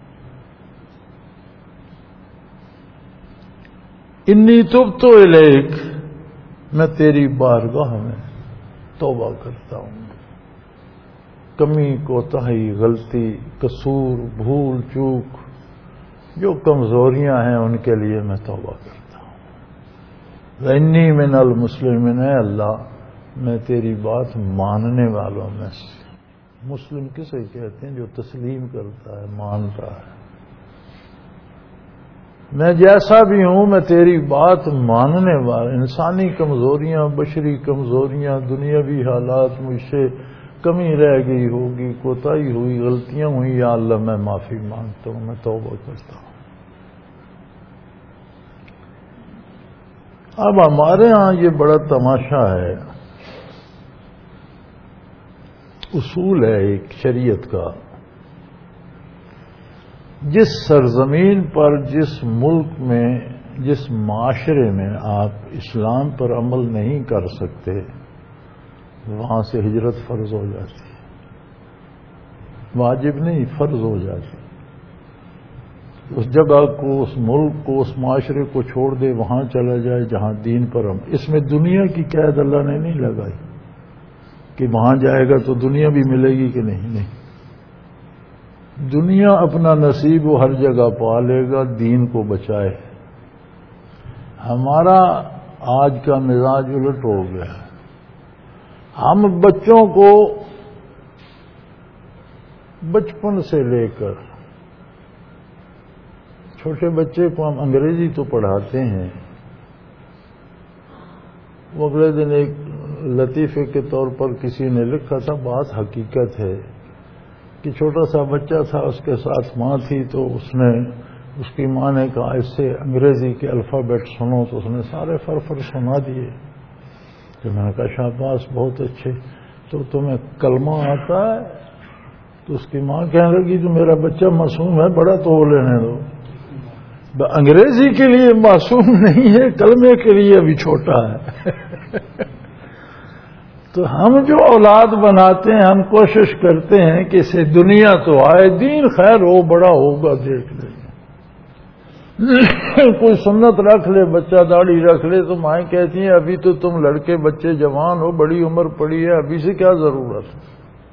انی تبت الیک، میں تیری بارگاہ میں توبہ کرتا ہوں. کمی، کوتاہی، غلطی، قصور، بھول چوک، جو کمزوریاں ہیں ان کے لیے میں توبہ کرتا ہوں. انی من المسلمین، اے اللہ میں تیری بات ماننے والوں میں سے. مسلم کسے کہتے ہیں؟ جو تسلیم کرتا ہے، مانتا ہے. میں جیسا بھی ہوں میں تیری بات ماننے والا. انسانی کمزوریاں، بشری کمزوریاں، دنیاوی حالات، مجھ سے کمی رہ گئی ہوگی، کوتاہی ہوئی، غلطیاں ہوئی، یا اللہ میں معافی مانگتا ہوں، میں توبہ کرتا ہوں. اب ہمارے ہاں یہ بڑا تماشا ہے، اصول ہے ایک شریعت کا. جس سرزمین پر، جس ملک میں، جس معاشرے میں آپ اسلام پر عمل نہیں کر سکتے، وہاں سے ہجرت فرض ہو جاتی ہے. واجب نہیں، فرض ہو جاتی. اس جگہ کو، اس ملک کو، اس معاشرے کو چھوڑ دے، وہاں چلا جائے جہاں دین پر ہم. اس میں دنیا کی قید اللہ نے نہیں لگائی کہ وہاں جائے گا تو دنیا بھی ملے گی کہ نہیں. نہیں، دنیا اپنا نصیب وہ ہر جگہ پا لے گا، دین کو بچائے. ہمارا آج کا مزاج الٹ ہو گیا. ہم بچوں کو بچپن سے لے کر، چھوٹے بچے کو ہم انگریزی تو پڑھاتے ہیں، وہ اگلے دن ایک لطیفے کے طور پر کسی نے لکھا تھا، بات حقیقت ہے کہ چھوٹا سا بچہ تھا، اس کے ساتھ ماں تھی، تو اس نے اس کی ماں نے کہا اس سے انگریزی کے الفابیٹ سنو، تو اس نے سارے فر فر سنا دیے۔ تو میں نے کہا شاباش بہت اچھے، تو تمہیں کلمہ آتا ہے؟ تو اس کی ماں کہنے لگی جو میرا بچہ معصوم ہے، بڑا تو وہ لینے دو، انگریزی کے لیے معصوم نہیں ہے، کلمے کے لیے ابھی چھوٹا ہے۔ تو ہم جو اولاد بناتے ہیں ہم کوشش کرتے ہیں کہ اسے دنیا تو آئے، دین خیر ہو بڑا ہوگا دیکھ لیں، کوئی سنت رکھ لے، بچہ داڑھی رکھ لے، تو مائیں کہتی ہیں ابھی تو تم لڑکے بچے جوان ہو، بڑی عمر پڑی ہے، ابھی سے کیا ضرورت ہے۔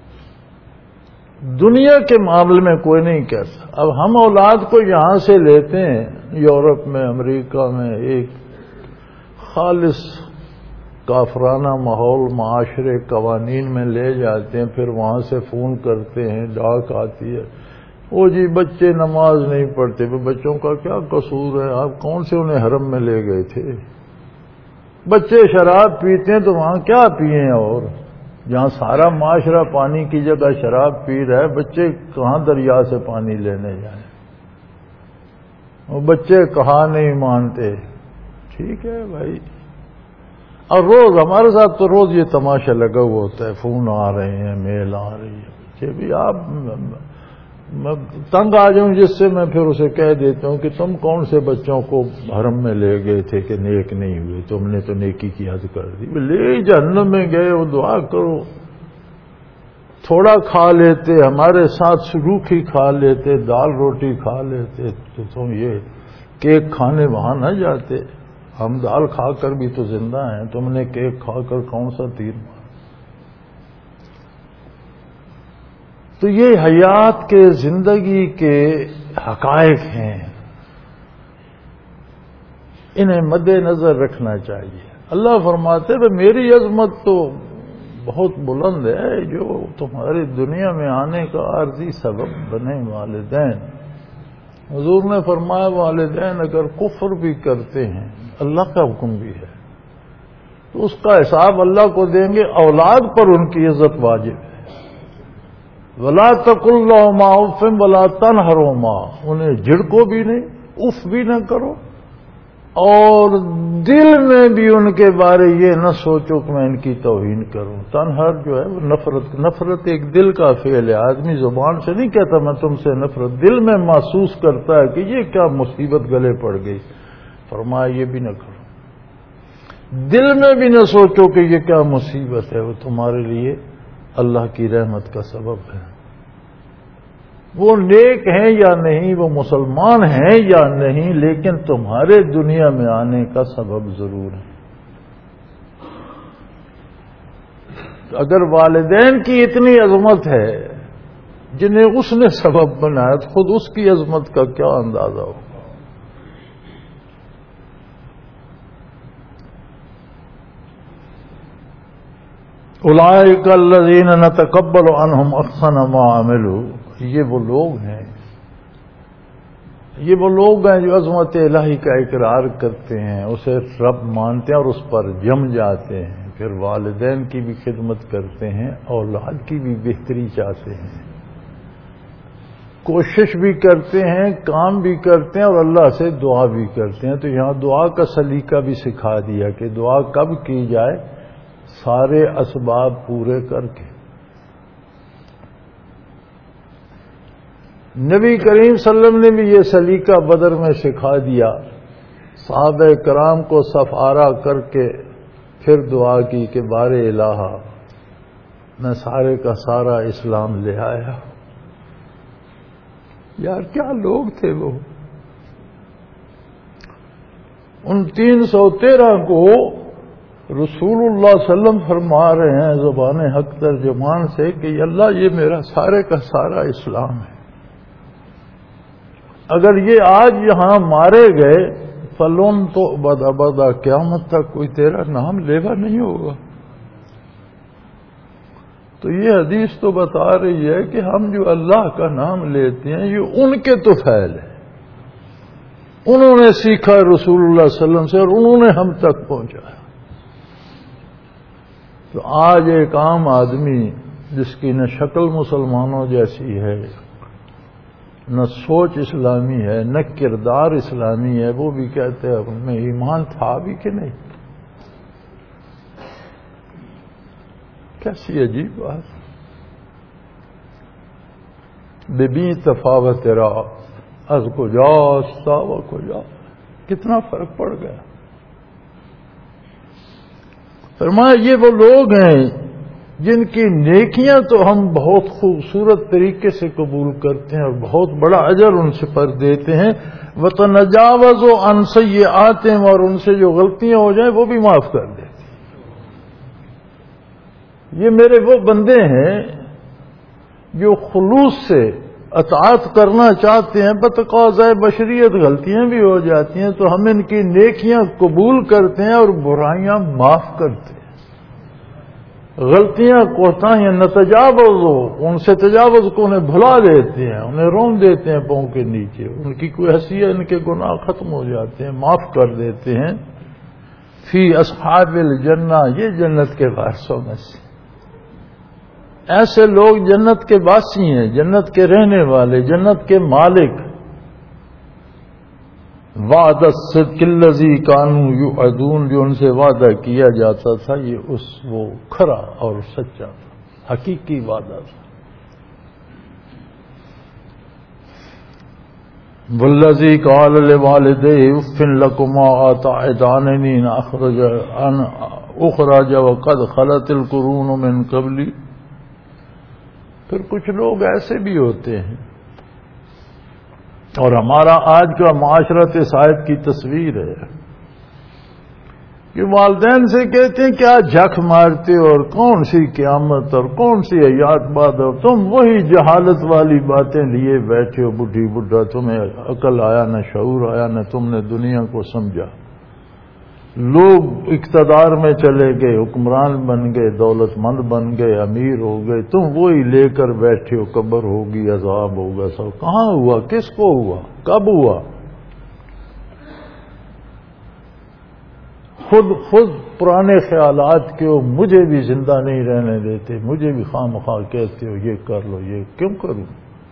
دنیا کے معاملے میں کوئی نہیں کہتا۔ اب ہم اولاد کو یہاں سے لیتے ہیں، یورپ میں، امریکہ میں، ایک خالص کافرانہ ماحول، معاشرے، قوانین میں لے جاتے ہیں، پھر وہاں سے فون کرتے ہیں، ڈاک آتی ہے، وہ جی بچے نماز نہیں پڑھتے۔ بچوں کا کیا قصور ہے؟ آپ کون سے انہیں حرم میں لے گئے تھے؟ بچے شراب پیتے ہیں تو وہاں کیا پیئیں؟ اور جہاں سارا معاشرہ پانی کی جگہ شراب پی رہا ہے، بچے کہاں دریا سے پانی لینے جائیں؟ وہ بچے کہاں نہیں مانتے۔ ٹھیک ہے بھائی، اور روز ہمارے ساتھ تو روز یہ تماشا لگا ہوا ہوتا ہے، فون آ رہے ہیں، میل آ رہی ہے، بچے بھی آپ میں تنگ آ جاؤں جس سے میں پھر اسے کہہ دیتا ہوں کہ تم کون سے بچوں کو حرم میں لے گئے تھے کہ نیک نہیں ہوئے، تم نے تو نیکی کی حد کر دی، لے جہنم میں گئے وہ دعا کرو، تھوڑا کھا لیتے، ہمارے ساتھ سلوک ہی کھا لیتے، دال روٹی کھا لیتے، تو تم یہ کیک کھانے وہاں نہ جاتے۔ ہم دال کھا کر بھی تو زندہ ہیں، تم نے کیک کھا کر کون سا تیر مارا؟ تو یہ حیات کے زندگی کے حقائق ہیں، انہیں مد نظر رکھنا چاہیے۔ اللہ فرماتے ہیں میری عظمت تو بہت بلند ہے، جو تمہاری دنیا میں آنے کا عارضی سبب بنے والدین۔ حضور نے فرمایا والدین اگر کفر بھی کرتے ہیں، اللہ کا حکم بھی ہے، تو اس کا حساب اللہ کو دیں گے، اولاد پر ان کی عزت واجب ہے۔ وَلَا تَقُلْ لَهُمَا أُفٍّ وَلَا تَنْهَرْهُمَا، انہیں جھڑکو بھی نہیں، اف بھی نہ کرو، اور دل میں بھی ان کے بارے یہ نہ سوچو کہ میں ان کی توہین کروں۔ تنہر جو ہے وہ نفرت، نفرت ایک دل کا فعل ہے، آدمی زبان سے نہیں کہتا میں تم سے نفرت، دل میں محسوس کرتا ہے کہ یہ کیا مصیبت گلے پڑ گئی، فرمایا یہ بھی نہ کرو، دل میں بھی نہ سوچو کہ یہ کیا مصیبت ہے، وہ تمہارے لیے اللہ کی رحمت کا سبب ہے۔ وہ نیک ہیں یا نہیں، وہ مسلمان ہیں یا نہیں، لیکن تمہارے دنیا میں آنے کا سبب ضرور ہے۔ اگر والدین کی اتنی عظمت ہے جنہیں اس نے سبب بنایا، تو خود اس کی عظمت کا کیا اندازہ ہو۔ اولئک الذین نتقبل عنہم احسن ما عملوا، یہ وہ لوگ ہیں یہ وہ لوگ ہیں جو عظمت الہی کا اقرار کرتے ہیں، اسے رب مانتے ہیں اور اس پر جم جاتے ہیں، پھر والدین کی بھی خدمت کرتے ہیں، اولاد کی بھی بہتری چاہتے ہیں، کوشش بھی کرتے ہیں، کام بھی کرتے ہیں، اور اللہ سے دعا بھی کرتے ہیں۔ تو یہاں دعا کا سلیقہ بھی سکھا دیا کہ دعا کب کی جائے، سارے اسباب پورے کر کے۔ نبی کریم صلی اللہ علیہ وسلم نے بھی یہ سلیقہ بدر میں سکھا دیا، صحابہ کرام کو صف آرا کر کے پھر دعا کی کہ بار الہ میں سارے کا سارا اسلام لے آیا۔ یار کیا لوگ تھے وہ، ان تین سو تیرہ کو رسول اللہ صلی اللہ علیہ وسلم فرما رہے ہیں زبان حق ترجمان سے کہ اللہ یہ میرا سارے کا سارا اسلام ہے، اگر یہ آج یہاں مارے گئے فلون تو بدا بدا قیامت تک کوئی تیرا نام لیوا نہیں ہوگا۔ تو یہ حدیث تو بتا رہی ہے کہ ہم جو اللہ کا نام لیتے ہیں یہ ان کے تو فعل ہے، انہوں نے سیکھا رسول اللہ صلی اللہ علیہ وسلم سے اور انہوں نے ہم تک پہنچایا۔ تو آج ایک عام آدمی جس کی نہ شکل مسلمانوں جیسی ہے، نہ سوچ اسلامی ہے، نہ کردار اسلامی ہے، وہ بھی کہتے ہیں ان میں ایمان تھا بھی کہ نہیں. کیسی عجیب بات. ببی تفاوت را از کجاست و کجا، کتنا فرق پڑ گیا. فرمایا یہ وہ لوگ ہیں جن کی نیکیاں تو ہم بہت خوبصورت طریقے سے قبول کرتے ہیں اور بہت بڑا اجر ان سے پر دیتے ہیں. وَتَنَجَاوَزُ عَنْ سَيِّئَاتِهِمْ، اور ان سے جو غلطیاں ہو جائیں وہ بھی معاف کر دیتے ہیں. یہ میرے وہ بندے ہیں جو خلوص سے اطاعت کرنا چاہتے ہیں. بتقاضۂ بشریت غلطیاں بھی ہو جاتی ہیں تو ہم ان کی نیکیاں قبول کرتے ہیں اور برائیاں معاف کرتے ہیں. غلطیاں کوتاہیاں نتجاوز ہو، ان سے تجاوز کو انہیں بھلا دیتے ہیں، انہیں رون دیتے ہیں پاؤں کے نیچے. ان کی کوئی حیثیت، ان کے گناہ ختم ہو جاتے ہیں، معاف کر دیتے ہیں. فی اصحاب الجنہ، یہ جنت کے وارثوں میں سے ایسے لوگ جنت کے باسی ہیں، جنت کے رہنے والے، جنت کے مالک. وعد الصدق الذی کانوا یوعدون، جو ان سے وعدہ کیا جاتا تھا یہ اس وہ کھرا اور سچا تھا، حقیقی وعدہ تھا. والذی قال لوالدیہ اف لکما اتعداننی ان اخرج ان اخرج وقد خلت القرون من قبلی. پھر کچھ لوگ ایسے بھی ہوتے ہیں، اور ہمارا آج کا معاشرت اس آیت کی تصویر ہے کہ والدین سے کہتے ہیں کیا جھک مارتے ہو، اور کون سی قیامت اور کون سی حیات بات، اور تم وہی جہالت والی باتیں لیے بیٹھے ہو. بڈھی بڈھا تمہیں عقل آیا نہ شعور آیا، نہ تم نے دنیا کو سمجھا. لوگ اقتدار میں چلے گئے، حکمران بن گئے، دولت مند بن گئے، امیر ہو گئے، تم وہی لے کر بیٹھے ہو. قبر ہوگی، عذاب ہوگا، سب کہاں ہوا، کس کو ہوا، کب ہوا. خود خود پرانے خیالات کے ہو، مجھے بھی زندہ نہیں رہنے دیتے، مجھے بھی خواہ مخواہ کہتے ہو یہ کر لو، یہ کیوں کروں.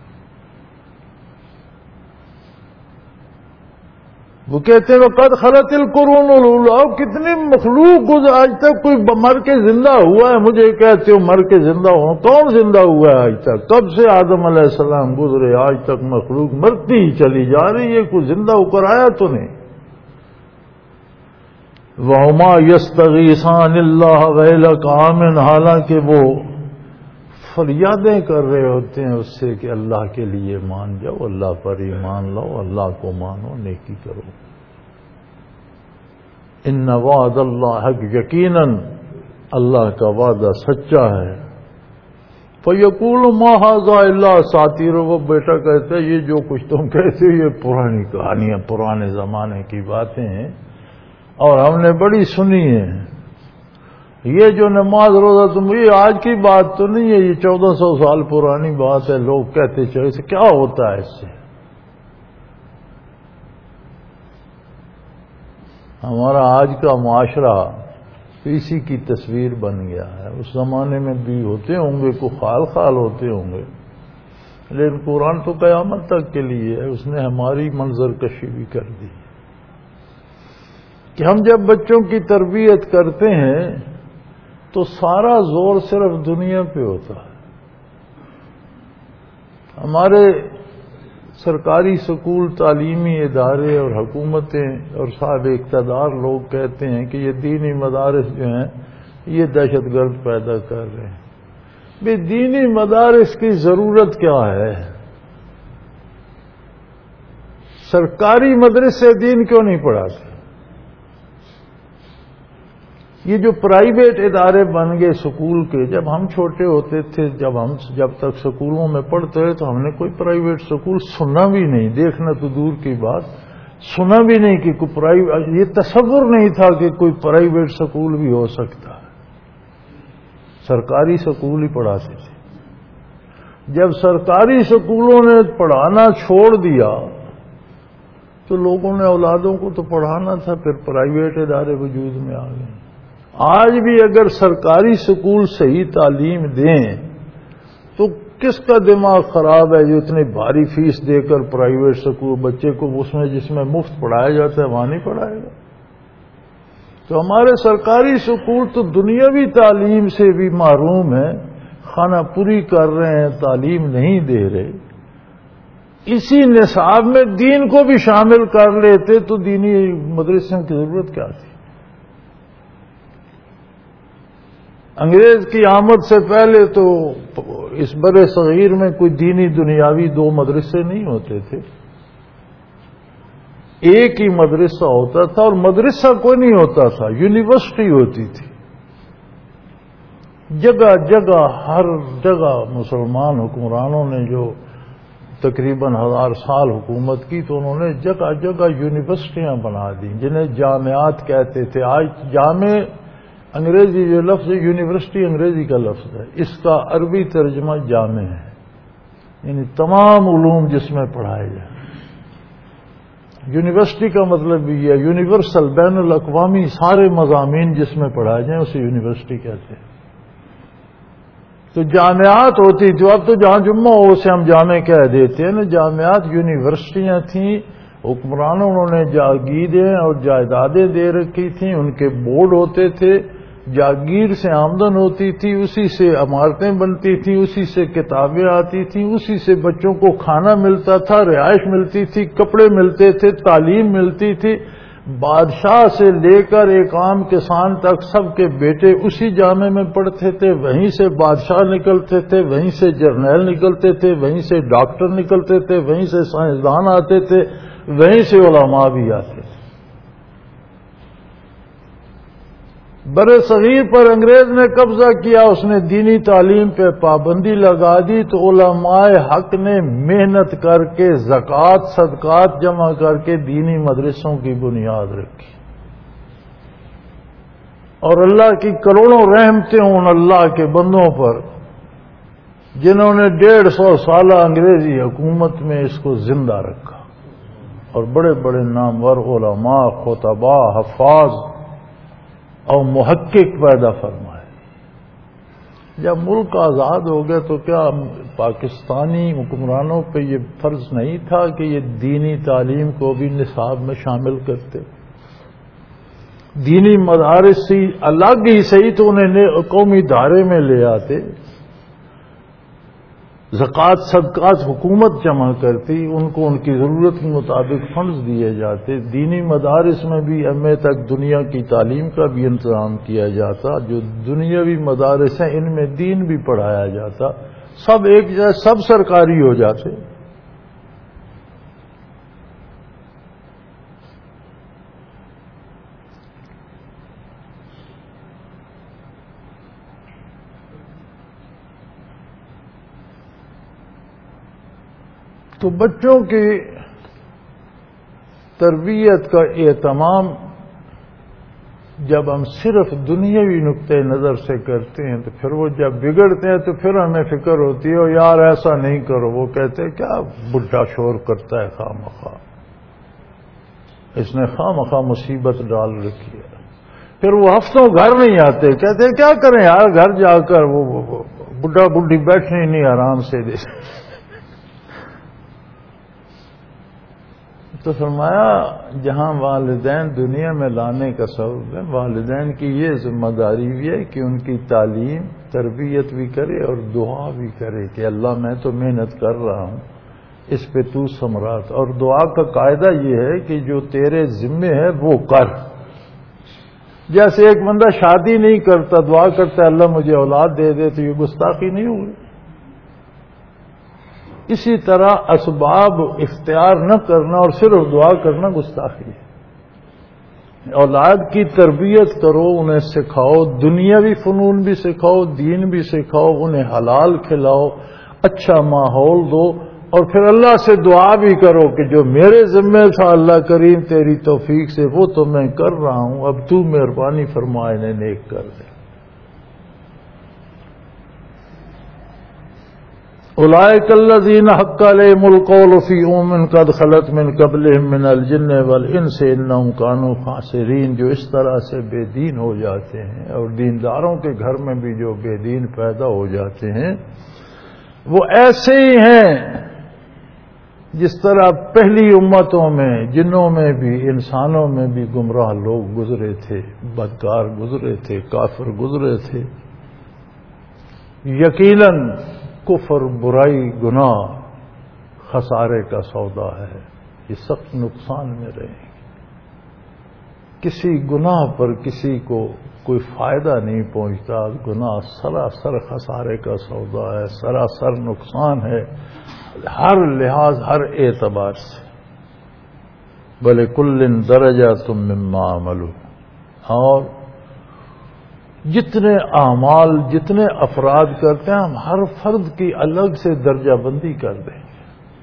وہ کہتے ہیں وقد خلت القرون الاولی، کتنی مخلوق آج تک کوئی مر کے زندہ ہوا ہے، مجھے کہتے ہو مر کے زندہ ہو. کون زندہ ہوا ہے آج تک؟ کب سے آدم علیہ السلام گزرے آج تک مخلوق مرتی ہی چلی جا رہی ہے، کوئی زندہ ہو کر آیا تو نہیں. وَهُمَا يَسْتَغِيثَانِ اللَّهَ وَيْلَكَ آمِنْ، حالانکہ وہ فریادیں کر رہے ہوتے ہیں اس سے کہ اللہ کے لیے مان جاؤ، اللہ پر ایمان لاؤ، اللہ کو مانو، نیکی کرو. ان وعد اللہ حق، یقیناً اللہ کا وعدہ سچا ہے. فَيَقُولُ مَا هَذَا إِلَّا أَسَاطِيرُ، وہ بیٹا کہتا ہے یہ جو کچھ تم کہتے ہو یہ پرانی کہانیاں، پرانے زمانے کی باتیں ہیں اور ہم نے بڑی سنی ہیں. یہ جو نماز روزہ تم، یہ آج کی بات تو نہیں ہے، یہ چودہ سو سال پرانی بات ہے. لوگ کہتے چلے سے کیا ہوتا ہے اس سے. ہمارا آج کا معاشرہ اسی کی تصویر بن گیا ہے. اس زمانے میں بھی ہوتے ہوں گے، کو خال خال ہوتے ہوں گے، لیکن قرآن تو قیامت تک کے لیے ہے. اس نے ہماری منظر کشی بھی کر دی کہ ہم جب بچوں کی تربیت کرتے ہیں تو سارا زور صرف دنیا پہ ہوتا ہے. ہمارے سرکاری سکول، تعلیمی ادارے اور حکومتیں اور صاحب اقتدار لوگ کہتے ہیں کہ یہ دینی مدارس جو ہیں یہ دہشت گرد پیدا کر رہے ہیں. بھئی دینی مدارس کی ضرورت کیا ہے؟ سرکاری مدرسے دین کیوں نہیں پڑھاتے؟ یہ جو پرائیویٹ ادارے بن گئے سکول کے، جب ہم چھوٹے ہوتے تھے، جب ہم جب تک سکولوں میں پڑھتے رہے تو ہم نے کوئی پرائیویٹ سکول سنا بھی نہیں، دیکھنا تو دور کی بات، سنا بھی نہیں کہ کوئی پرائیویٹ، یہ تصور نہیں تھا کہ کوئی پرائیویٹ سکول بھی ہو سکتا ہے. سرکاری سکول ہی پڑھاتے تھے. جب سرکاری سکولوں نے پڑھانا چھوڑ دیا تو لوگوں نے اولادوں کو تو پڑھانا تھا، پھر پرائیویٹ ادارے وجود میں آ گئے. آج بھی اگر سرکاری سکول صحیح تعلیم دیں تو کس کا دماغ خراب ہے جو اتنی بھاری فیس دے کر پرائیویٹ سکول بچے کو اس میں جس میں مفت پڑھایا جاتا ہے وہاں نہیں پڑھائے گا؟ تو ہمارے سرکاری سکول تو دنیاوی تعلیم سے بھی محروم ہیں، خانہ پوری کر رہے ہیں، تعلیم نہیں دے رہے۔ اسی نصاب میں دین کو بھی شامل کر لیتے تو دینی مدرسوں کی ضرورت کیا تھی؟ انگریز کی آمد سے پہلے تو اس برے صغیر میں کوئی دینی دنیاوی دو مدرسے نہیں ہوتے تھے، ایک ہی مدرسہ ہوتا تھا، اور مدرسہ کوئی نہیں ہوتا تھا، یونیورسٹی ہوتی تھی۔ جگہ جگہ ہر جگہ مسلمان حکمرانوں نے جو تقریباً ہزار سال حکومت کی تو انہوں نے جگہ جگہ یونیورسٹیاں بنا دی جنہیں جامعات کہتے تھے۔ آج جامع انگریزی جو لفظ ہے، یونیورسٹی انگریزی کا لفظ ہے، اس کا عربی ترجمہ جامع ہے، یعنی تمام علوم جس میں پڑھائے جائیں۔ یونیورسٹی کا مطلب بھی ہے یونیورسل، بین الاقوامی سارے مضامین جس میں پڑھائے جائیں اسے یونیورسٹی کہتے ہیں۔ تو جامعات ہوتی تھی، اب تو جہاں جمعہ ہو اسے ہم جامع کہہ دیتے ہیں نا، جامعات یونیورسٹیاں تھیں۔ حکمرانوں انہوں نے جاگیریں اور جائیدادیں دے رکھی تھیں، ان کے بورڈ ہوتے تھے، جاگیر سے آمدن ہوتی تھی، اسی سے عمارتیں بنتی تھیں، اسی سے کتابیں آتی تھیں، اسی سے بچوں کو کھانا ملتا تھا، رہائش ملتی تھی، کپڑے ملتے تھے، تعلیم ملتی تھی۔ بادشاہ سے لے کر ایک عام کسان تک سب کے بیٹے اسی جامع میں پڑھتے تھے، وہیں سے بادشاہ نکلتے تھے، وہیں سے جرنیل نکلتے تھے، وہیں سے ڈاکٹر نکلتے تھے، وہیں سے سائنسدان آتے تھے، وہیں سے علماء بھی آتے تھے۔ برے صغیر پر انگریز نے قبضہ کیا، اس نے دینی تعلیم پہ پابندی لگا دی، تو علماء حق نے محنت کر کے زکوٰۃ صدقات جمع کر کے دینی مدرسوں کی بنیاد رکھی، اور اللہ کی کروڑوں رحمتیں ان اللہ کے بندوں پر جنہوں نے ڈیڑھ سو سالہ انگریزی حکومت میں اس کو زندہ رکھا، اور بڑے بڑے نامور علماء، خطباء، حفاظ اور محقق پیدا فرمائے۔ جب ملک آزاد ہو گیا تو کیا پاکستانی حکمرانوں پہ یہ فرض نہیں تھا کہ یہ دینی تعلیم کو بھی نصاب میں شامل کرتے؟ دینی مدارس سے الگ ہی صحیح تو انہیں قومی دھارے میں لے آتے، زکوٰۃ صدقات حکومت جمع کرتی، ان کو ان کی ضرورت کے مطابق فنڈز دیے جاتے، دینی مدارس میں بھی ایم اے تک دنیا کی تعلیم کا بھی انتظام کیا جاتا، جو دنیاوی مدارس ہیں ان میں دین بھی پڑھایا جاتا، سب ایک جگہ سب سرکاری ہو جاتے۔ تو بچوں کی تربیت کا اہتمام جب ہم صرف دنیاوی نقطۂ نظر سے کرتے ہیں تو پھر وہ جب بگڑتے ہیں تو پھر ہمیں فکر ہوتی ہے یار ایسا نہیں کرو، وہ کہتے ہیں کیا بڈھا شور کرتا ہے خواہ مخواہ، اس نے خواہ مخواہ مصیبت ڈال رکھی ہے۔ پھر وہ ہفتوں گھر نہیں آتے، کہتے ہیں کیا کریں یار، گھر جا کر وہ بڈھا بڈھی بیٹھنے نہیں آرام سے دے۔ تو فرمایا جہاں والدین دنیا میں لانے کا سبب ہے، والدین کی یہ ذمہ داری بھی ہے کہ ان کی تعلیم تربیت بھی کرے اور دعا بھی کرے کہ اللہ میں تو محنت کر رہا ہوں، اس پہ تو ثمرات، اور دعا کا قاعدہ یہ ہے کہ جو تیرے ذمے ہے وہ کر۔ جیسے ایک بندہ شادی نہیں کرتا، دعا کرتا ہے اللہ مجھے اولاد دے دے، تو یہ گستاخی نہیں ہوئی؟ اسی طرح اسباب اختیار نہ کرنا اور صرف دعا کرنا گستاخی ہے۔ اولاد کی تربیت کرو، انہیں سکھاؤ، دنیاوی فنون بھی سکھاؤ، دین بھی سکھاؤ، انہیں حلال کھلاؤ، اچھا ماحول دو، اور پھر اللہ سے دعا بھی کرو کہ جو میرے ذمہ تھا اللہ کریم تیری توفیق سے وہ تو میں کر رہا ہوں، اب تو مہربانی فرما انہیں نیک کر دے۔ اولئک الذین حق علیہم القول فی امم قد خلت من قبلہم من الجن والانس انہم کانوا خاسرین، جو اس طرح سے بے دین ہو جاتے ہیں اور دینداروں کے گھر میں بھی جو بے دین پیدا ہو جاتے ہیں وہ ایسے ہی ہیں جس طرح پہلی امتوں میں جنوں میں بھی انسانوں میں بھی گمراہ لوگ گزرے تھے، بدکار گزرے تھے، کافر گزرے تھے۔ یقیناً کفر، برائی، گناہ خسارے کا سودا ہے، یہ سخت نقصان میں رہیں گے۔ کسی گناہ پر کسی کو کوئی فائدہ نہیں پہنچتا، گناہ سراسر خسارے کا سودا ہے، سراسر نقصان ہے، ہر لحاظ ہر اعتبار سے۔ وَلِكُلٍّ دَرَجَاتٌ مِّمَّا عَمَلُوا، اور جتنے اعمال جتنے افراد کرتے ہیں ہم ہر فرد کی الگ سے درجہ بندی کر دیں گے۔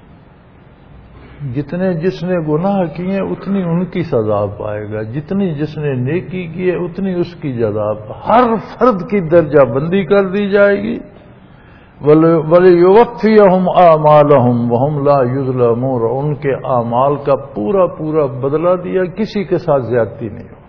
جتنے جس نے گناہ کیے اتنی ان کی سزا پائے گا، جتنی جس نے نیکی کی ہے اتنی اس کی جزا، ہر فرد کی درجہ بندی کر دی جائے گی۔ وَلِيُوَفِّيَهُمْ أَعْمَالَهُمْ وَهُمْ لَا يُظْلَمُونَ، اور ان کے اعمال کا پورا پورا بدلہ دیا، کسی کے ساتھ زیادتی نہیں ہوگی،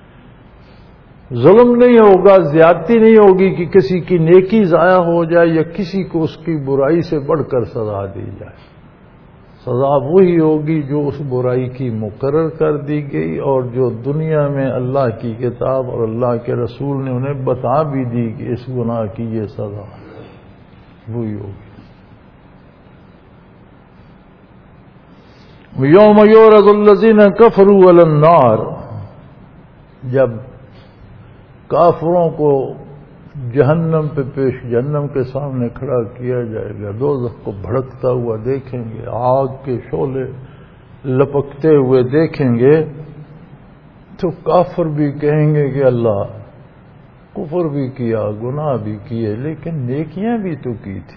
ظلم نہیں ہوگا، زیادتی نہیں ہوگی کہ کسی کی نیکی ضائع ہو جائے یا کسی کو اس کی برائی سے بڑھ کر سزا دی جائے۔ سزا وہی ہوگی جو اس برائی کی مقرر کر دی گئی اور جو دنیا میں اللہ کی کتاب اور اللہ کے رسول نے انہیں بتا بھی دی کہ اس گناہ کی یہ سزا وہی ہوگی۔ یوم یعرض الذین کفروا علی النار، جب کافروں کو جہنم پہ پیش جہنم کے سامنے کھڑا کیا جائے گا، دوزخ کو بھڑکتا ہوا دیکھیں گے، آگ کے شعلے لپکتے ہوئے دیکھیں گے، تو کافر بھی کہیں گے کہ اللہ، کفر بھی کیا، گناہ بھی کیے، لیکن نیکیاں بھی تو کی تھی،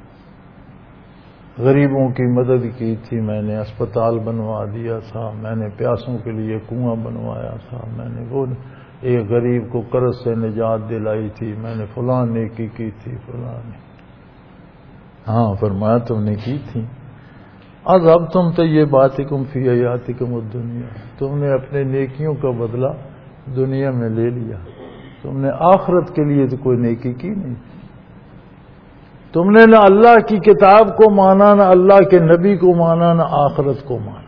غریبوں کی مدد کی تھی، میں نے اسپتال بنوا دیا تھا، میں نے پیاسوں کے لیے کنواں بنوایا تھا، میں نے وہ ایک غریب کو قرض سے نجات دلائی تھی، میں نے فلاں نیکی کی تھی، فلاں نے ہاں فرمایا تم نے کی تھی۔ آج اب تم تو یہ باتکم فی حیاتکم الدنیا، تم نے اپنے نیکیوں کا بدلہ دنیا میں لے لیا، تم نے آخرت کے لیے تو کوئی نیکی کی نہیں، تم نے نہ اللہ کی کتاب کو مانا، نہ اللہ کے نبی کو مانا، نہ آخرت کو مانا۔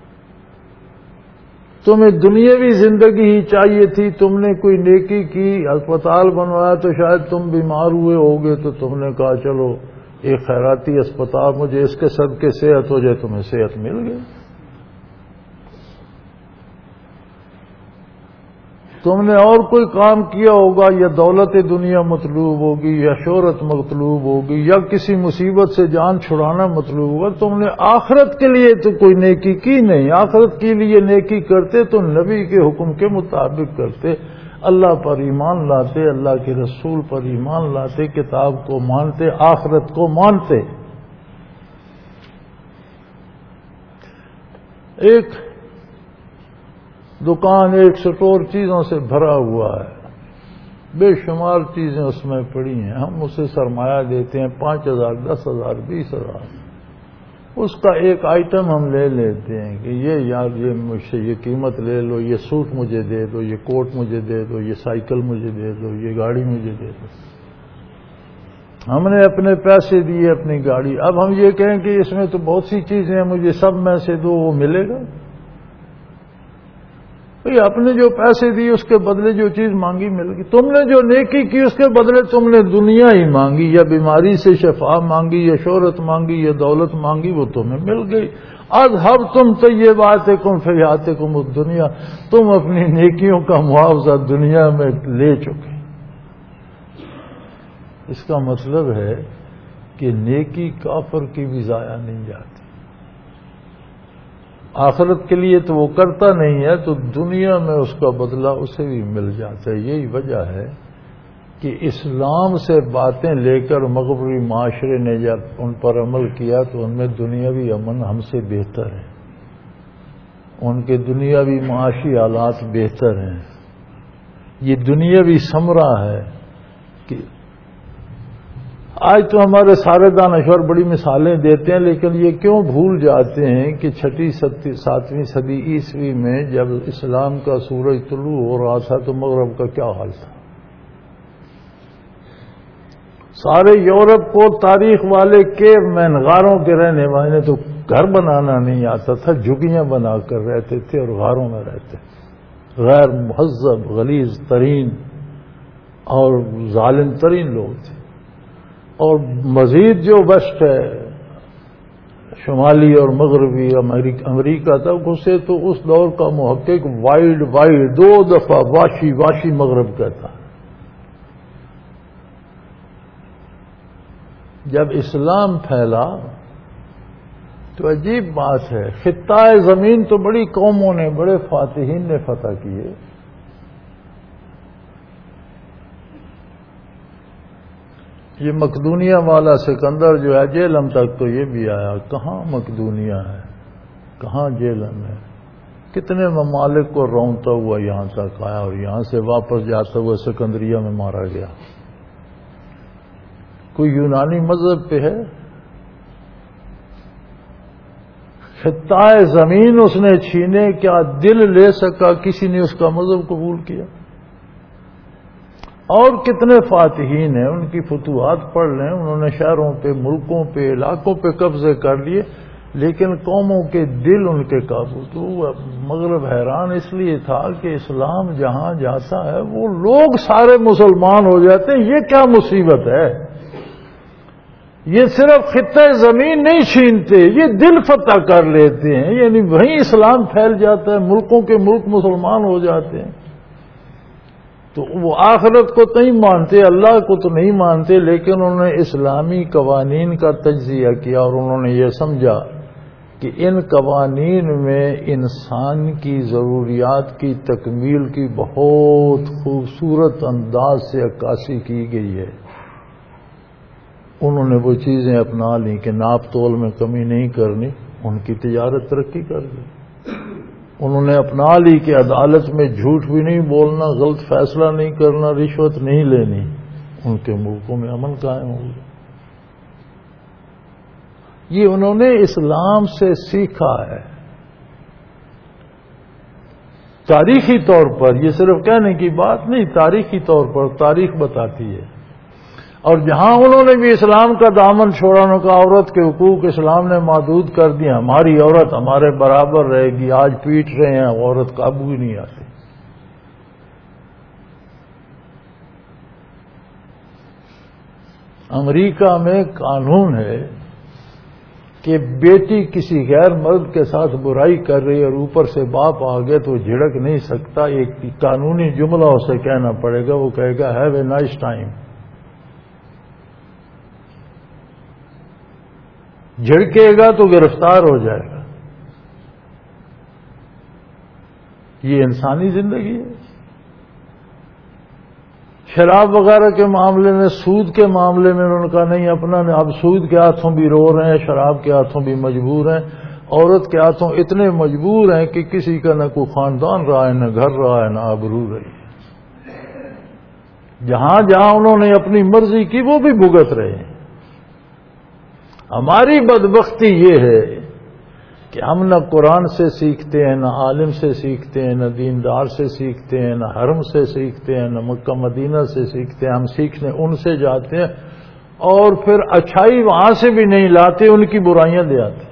تمہیں دنیاوی زندگی ہی چاہیے تھی، تم نے کوئی نیکی کی، اسپتال بنوایا تو شاید تم بیمار ہوئے ہوگے تو تم نے کہا چلو ایک خیراتی اسپتال، مجھے اس کے صدقے صحت ہو جائے، تمہیں صحت مل گئی۔ تم نے اور کوئی کام کیا ہوگا، یا دولت دنیا مطلوب ہوگی، یا شہرت مطلوب ہوگی، یا کسی مصیبت سے جان چھڑانا مطلوب ہوگا، تم نے آخرت کے لیے تو کوئی نیکی کی نہیں۔ آخرت کے لیے نیکی کرتے تو نبی کے حکم کے مطابق کرتے، اللہ پر ایمان لاتے، اللہ کے رسول پر ایمان لاتے، کتاب کو مانتے، آخرت کو مانتے۔ ایک دکان، ایک سٹور چیزوں سے بھرا ہوا ہے، بے شمار چیزیں اس میں پڑی ہیں، ہم اسے سرمایہ دیتے ہیں پانچ ہزار، دس ہزار، بیس ہزار، اس کا ایک آئٹم ہم لے لیتے ہیں کہ یہ یار یہ مجھ سے یہ قیمت لے لو، یہ سوٹ مجھے دے دو، یہ کوٹ مجھے دے دو، یہ سائیکل مجھے دے دو، یہ گاڑی مجھے دے دو۔ ہم نے اپنے پیسے دیے اپنی گاڑی، اب ہم یہ کہیں کہ اس میں تو بہت سی چیزیں ہیں، مجھے سب میں سے دو، وہ ملے گا؟ بھئی آپ نے جو پیسے دیے اس کے بدلے جو چیز مانگی مل گئی، تم نے جو نیکی کی اس کے بدلے تم نے دنیا ہی مانگی، یا بیماری سے شفا مانگی، یا شہرت مانگی، یا دولت مانگی، وہ تمہیں مل گئی۔ آج ہم تم تو یہ بات ہے کم فیاتکم الدنیا، تم اپنی نیکیوں کا معاوضہ دنیا میں لے چکے۔ اس کا مطلب ہے کہ نیکی کافر کی بھی ضائع نہیں جاتی، آخرت کے لیے تو وہ کرتا نہیں ہے تو دنیا میں اس کا بدلہ اسے بھی مل جاتا ہے۔ یہی وجہ ہے کہ اسلام سے باتیں لے کر مغربی معاشرے نے جب ان پر عمل کیا تو ان میں دنیاوی امن ہم سے بہتر ہے، ان کے دنیاوی معاشی حالات بہتر ہیں، یہ دنیاوی ثمرہ ہے کہ آج تو ہمارے سارے دانشور بڑی مثالیں دیتے ہیں، لیکن یہ کیوں بھول جاتے ہیں کہ چھٹی ساتویں صدی عیسوی میں جب اسلام کا سورج طلوع ہو رہا تھا تو مغرب کا کیا حال تھا؟ سارے یورپ کو تاریخ والے کیو مین غاروں کے رہنے والے تو گھر بنانا نہیں آتا تھا، جھگیاں بنا کر رہتے تھے اور غاروں میں رہتے تھے، غیر مہذب، غلیظ ترین اور ظالم ترین لوگ تھے۔ اور مزید جو ویسٹ ہے، شمالی اور مغربی امریکہ تک، اسے تو اس دور کا محقق وائلڈ وائلڈ دو دفعہ واشی واشی مغرب کہتا ہے۔ جب اسلام پھیلا تو عجیب بات ہے، خطہ زمین تو بڑی قوموں نے، بڑے فاتحین نے فتح کیے، یہ مقدونیہ والا سکندر جو ہے جیلم تک تو یہ بھی آیا، کہاں مقدونیہ ہے، کہاں جیلم ہے، کتنے ممالک کو رونتا ہوا یہاں تک آیا اور یہاں سے واپس جاتا ہوا سکندریہ میں مارا گیا۔ کوئی یونانی مذہب پہ ہے؟ خطہ زمین اس نے چھینے، کیا دل لے سکا کسی نے اس کا مذہب قبول کیا؟ اور کتنے فاتحین ہیں، ان کی فتوحات پڑھ لیں، انہوں نے شہروں پہ، ملکوں پہ، علاقوں پہ قبضے کر لیے، لیکن قوموں کے دل ان کے قابو۔ تو مغرب حیران اس لیے تھا کہ اسلام جہاں جاتا ہے وہ لوگ سارے مسلمان ہو جاتے ہیں، یہ کیا مصیبت ہے؟ یہ صرف خطہ زمین نہیں چھینتے، یہ دل فتح کر لیتے ہیں، یعنی وہیں اسلام پھیل جاتا ہے، ملکوں کے ملک مسلمان ہو جاتے ہیں۔ تو وہ آخرت کو نہیں مانتے، اللہ کو تو نہیں مانتے، لیکن انہوں نے اسلامی قوانین کا تجزیہ کیا اور انہوں نے یہ سمجھا کہ ان قوانین میں انسان کی ضروریات کی تکمیل کی بہت خوبصورت انداز سے عکاسی کی گئی ہے۔ انہوں نے وہ چیزیں اپنا لی کہ ناپ تول میں کمی نہیں کرنی، ان کی تجارت ترقی کر گئی۔ انہوں نے اپنا لی کہ عدالت میں جھوٹ بھی نہیں بولنا، غلط فیصلہ نہیں کرنا، رشوت نہیں لینی، ان کے ملکوں میں امن قائم ہو گیا۔ یہ انہوں نے اسلام سے سیکھا ہے تاریخی طور پر، یہ صرف کہنے کی بات نہیں، تاریخی طور پر تاریخ بتاتی ہے۔ اور جہاں انہوں نے بھی اسلام کا دامن چھوڑا، ان کا عورت کے حقوق اسلام نے محدود کر دیا، ہماری عورت ہمارے برابر رہے گی، آج پیٹ رہے ہیں، عورت قابو ہی نہیں آتی۔ امریکہ میں قانون ہے کہ بیٹی کسی غیر مرد کے ساتھ برائی کر رہی اور اوپر سے باپ آ گئے تو جھڑک نہیں سکتا، ایک قانونی جملہ اسے کہنا پڑے گا، وہ کہے گا ہیو اے نائس ٹائم۔ جھڑکے گا تو گرفتار ہو جائے گا۔ یہ انسانی زندگی ہے۔ شراب وغیرہ کے معاملے میں، سود کے معاملے میں انہوں نے کہا نہیں، اپنا اب سود کے ہاتھوں بھی رو رہے ہیں، شراب کے ہاتھوں بھی مجبور ہیں، عورت کے ہاتھوں اتنے مجبور ہیں کہ کسی کا نہ کوئی خاندان رہا ہے، نہ گھر رہا ہے، نہ آبرو رہی ہے۔ جہاں جہاں انہوں نے اپنی مرضی کی وہ بھی بھگت رہے ہیں۔ ہماری بدبختی یہ ہے کہ ہم نہ قرآن سے سیکھتے ہیں، نہ عالم سے سیکھتے ہیں، نہ دیندار سے سیکھتے ہیں، نہ حرم سے سیکھتے ہیں، نہ مکہ مدینہ سے سیکھتے ہیں۔ ہم سیکھنے ان سے جاتے ہیں اور پھر اچھائی وہاں سے بھی نہیں لاتے، ان کی برائیاں لے آتے ہیں۔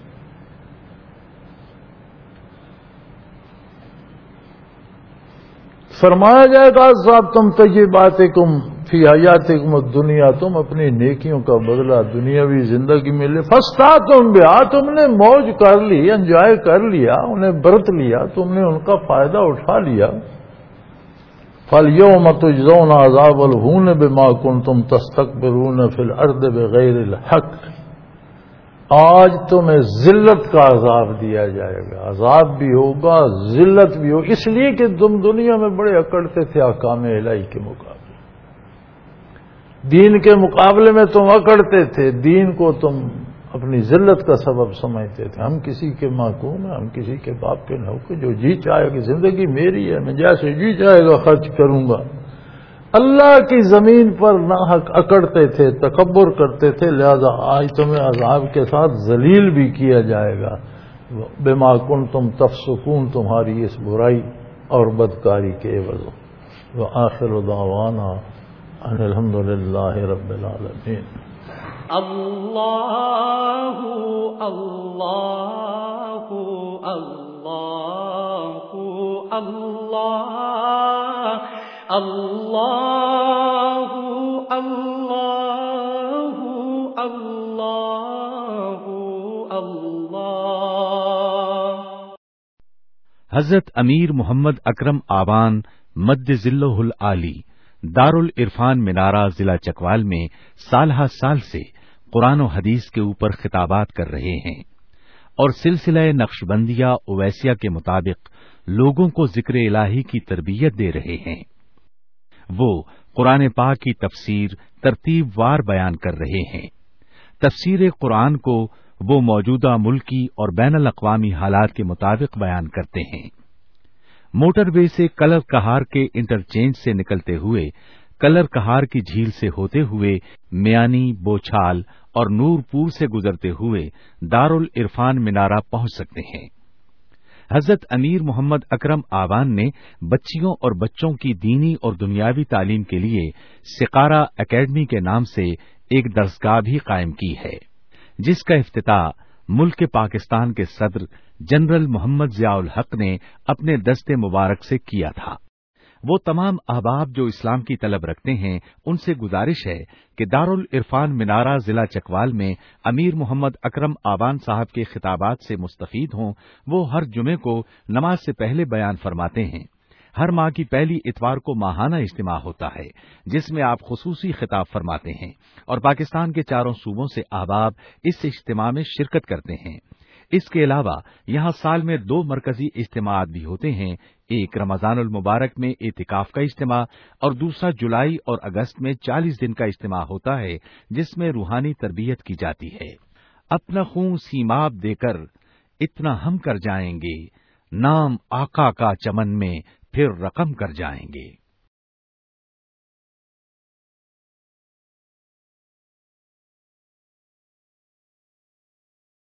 فرمایا جائے گا صاحب تم طیباتکم فی حیاتکم الدنیا، تم اپنی نیکیوں کا بدلہ دنیاوی زندگی میں لے، فاستمتعتم بہا، تم نے موج کر لی، انجوائے کر لیا، انہیں برت لیا، تم نے ان کا فائدہ اٹھا لیا۔ فالیوم تجزون عذاب الہون بما کنتم تستکبرون فی الارض بغیر الحق، آج تمہیں ذلت کا عذاب دیا جائے گا، عذاب بھی ہوگا، ذلت بھی ہوگی، اس لیے کہ تم دنیا میں بڑے اکڑتے تھے احکام الہی کے مقابلے، دین کے مقابلے میں تم اکڑتے تھے، دین کو تم اپنی ذلت کا سبب سمجھتے تھے۔ ہم کسی کے محکوم ہیں، ہم کسی کے باپ کے نوکر، جو جی چاہے گا، زندگی میری ہے، میں جیسے جی چاہے گا خرچ کروں گا، اللہ کی زمین پر ناحق اکڑتے تھے، تکبر کرتے تھے، لہذا آج تمہیں عذاب کے ساتھ ذلیل بھی کیا جائے گا، بما کنتم تفسقون، تمہاری اس برائی اور بدکاری کے عوض۔ وآخر دعوانا ان الحمد للہ رب العالمین۔ اللہ اللہ اللہ اللہ اللہ اللہ اللہ اللہ۔ حضرت امیر محمد اکرم آوان مد ذلہ العالی دارالعرفان منارہ ضلع چکوال میں سالہ سال سے قرآن و حدیث کے اوپر خطابات کر رہے ہیں اور سلسلہ نقشبندیہ اویسیہ کے مطابق لوگوں کو ذکر الہی کی تربیت دے رہے ہیں۔ وہ قرآن پاک کی تفسیر ترتیب وار بیان کر رہے ہیں۔ تفسیر قرآن کو وہ موجودہ ملکی اور بین الاقوامی حالات کے مطابق بیان کرتے ہیں۔ موٹر وے سے کلر کہار کے انٹرچینج سے نکلتے ہوئے کلر کہار کی جھیل سے ہوتے ہوئے میانی، بوچھال اور نور پور سے گزرتے ہوئے دارالعرفان منارہ پہنچ سکتے ہیں۔ حضرت امیر محمد اکرم آوان نے بچیوں اور بچوں کی دینی اور دنیاوی تعلیم کے لیے سقارہ اکیڈمی کے نام سے ایک درسگاہ بھی قائم کی ہے، جس کا افتتاح ملک پاکستان کے صدر جنرل محمد ضیاء الحق نے اپنے دست مبارک سے کیا تھا۔ وہ تمام احباب جو اسلام کی طلب رکھتے ہیں ان سے گزارش ہے کہ دارالعرفان منارہ ضلع چکوال میں امیر محمد اکرم آوان صاحب کے خطابات سے مستفید ہوں۔ وہ ہر جمعے کو نماز سے پہلے بیان فرماتے ہیں۔ ہر ماہ کی پہلی اتوار کو ماہانہ اجتماع ہوتا ہے جس میں آپ خصوصی خطاب فرماتے ہیں اور پاکستان کے چاروں صوبوں سے احباب اس اجتماع میں شرکت کرتے ہیں۔ اس کے علاوہ یہاں سال میں دو مرکزی اجتماعات بھی ہوتے ہیں، ایک رمضان المبارک میں اعتکاف کا اجتماع اور دوسرا جولائی اور اگست میں چالیس دن کا اجتماع ہوتا ہے جس میں روحانی تربیت کی جاتی ہے۔ اپنا خون سیماب دے کر اتنا ہم کر جائیں گے، نام آقا کا چمن میں پھر رقم کر جائیں گے۔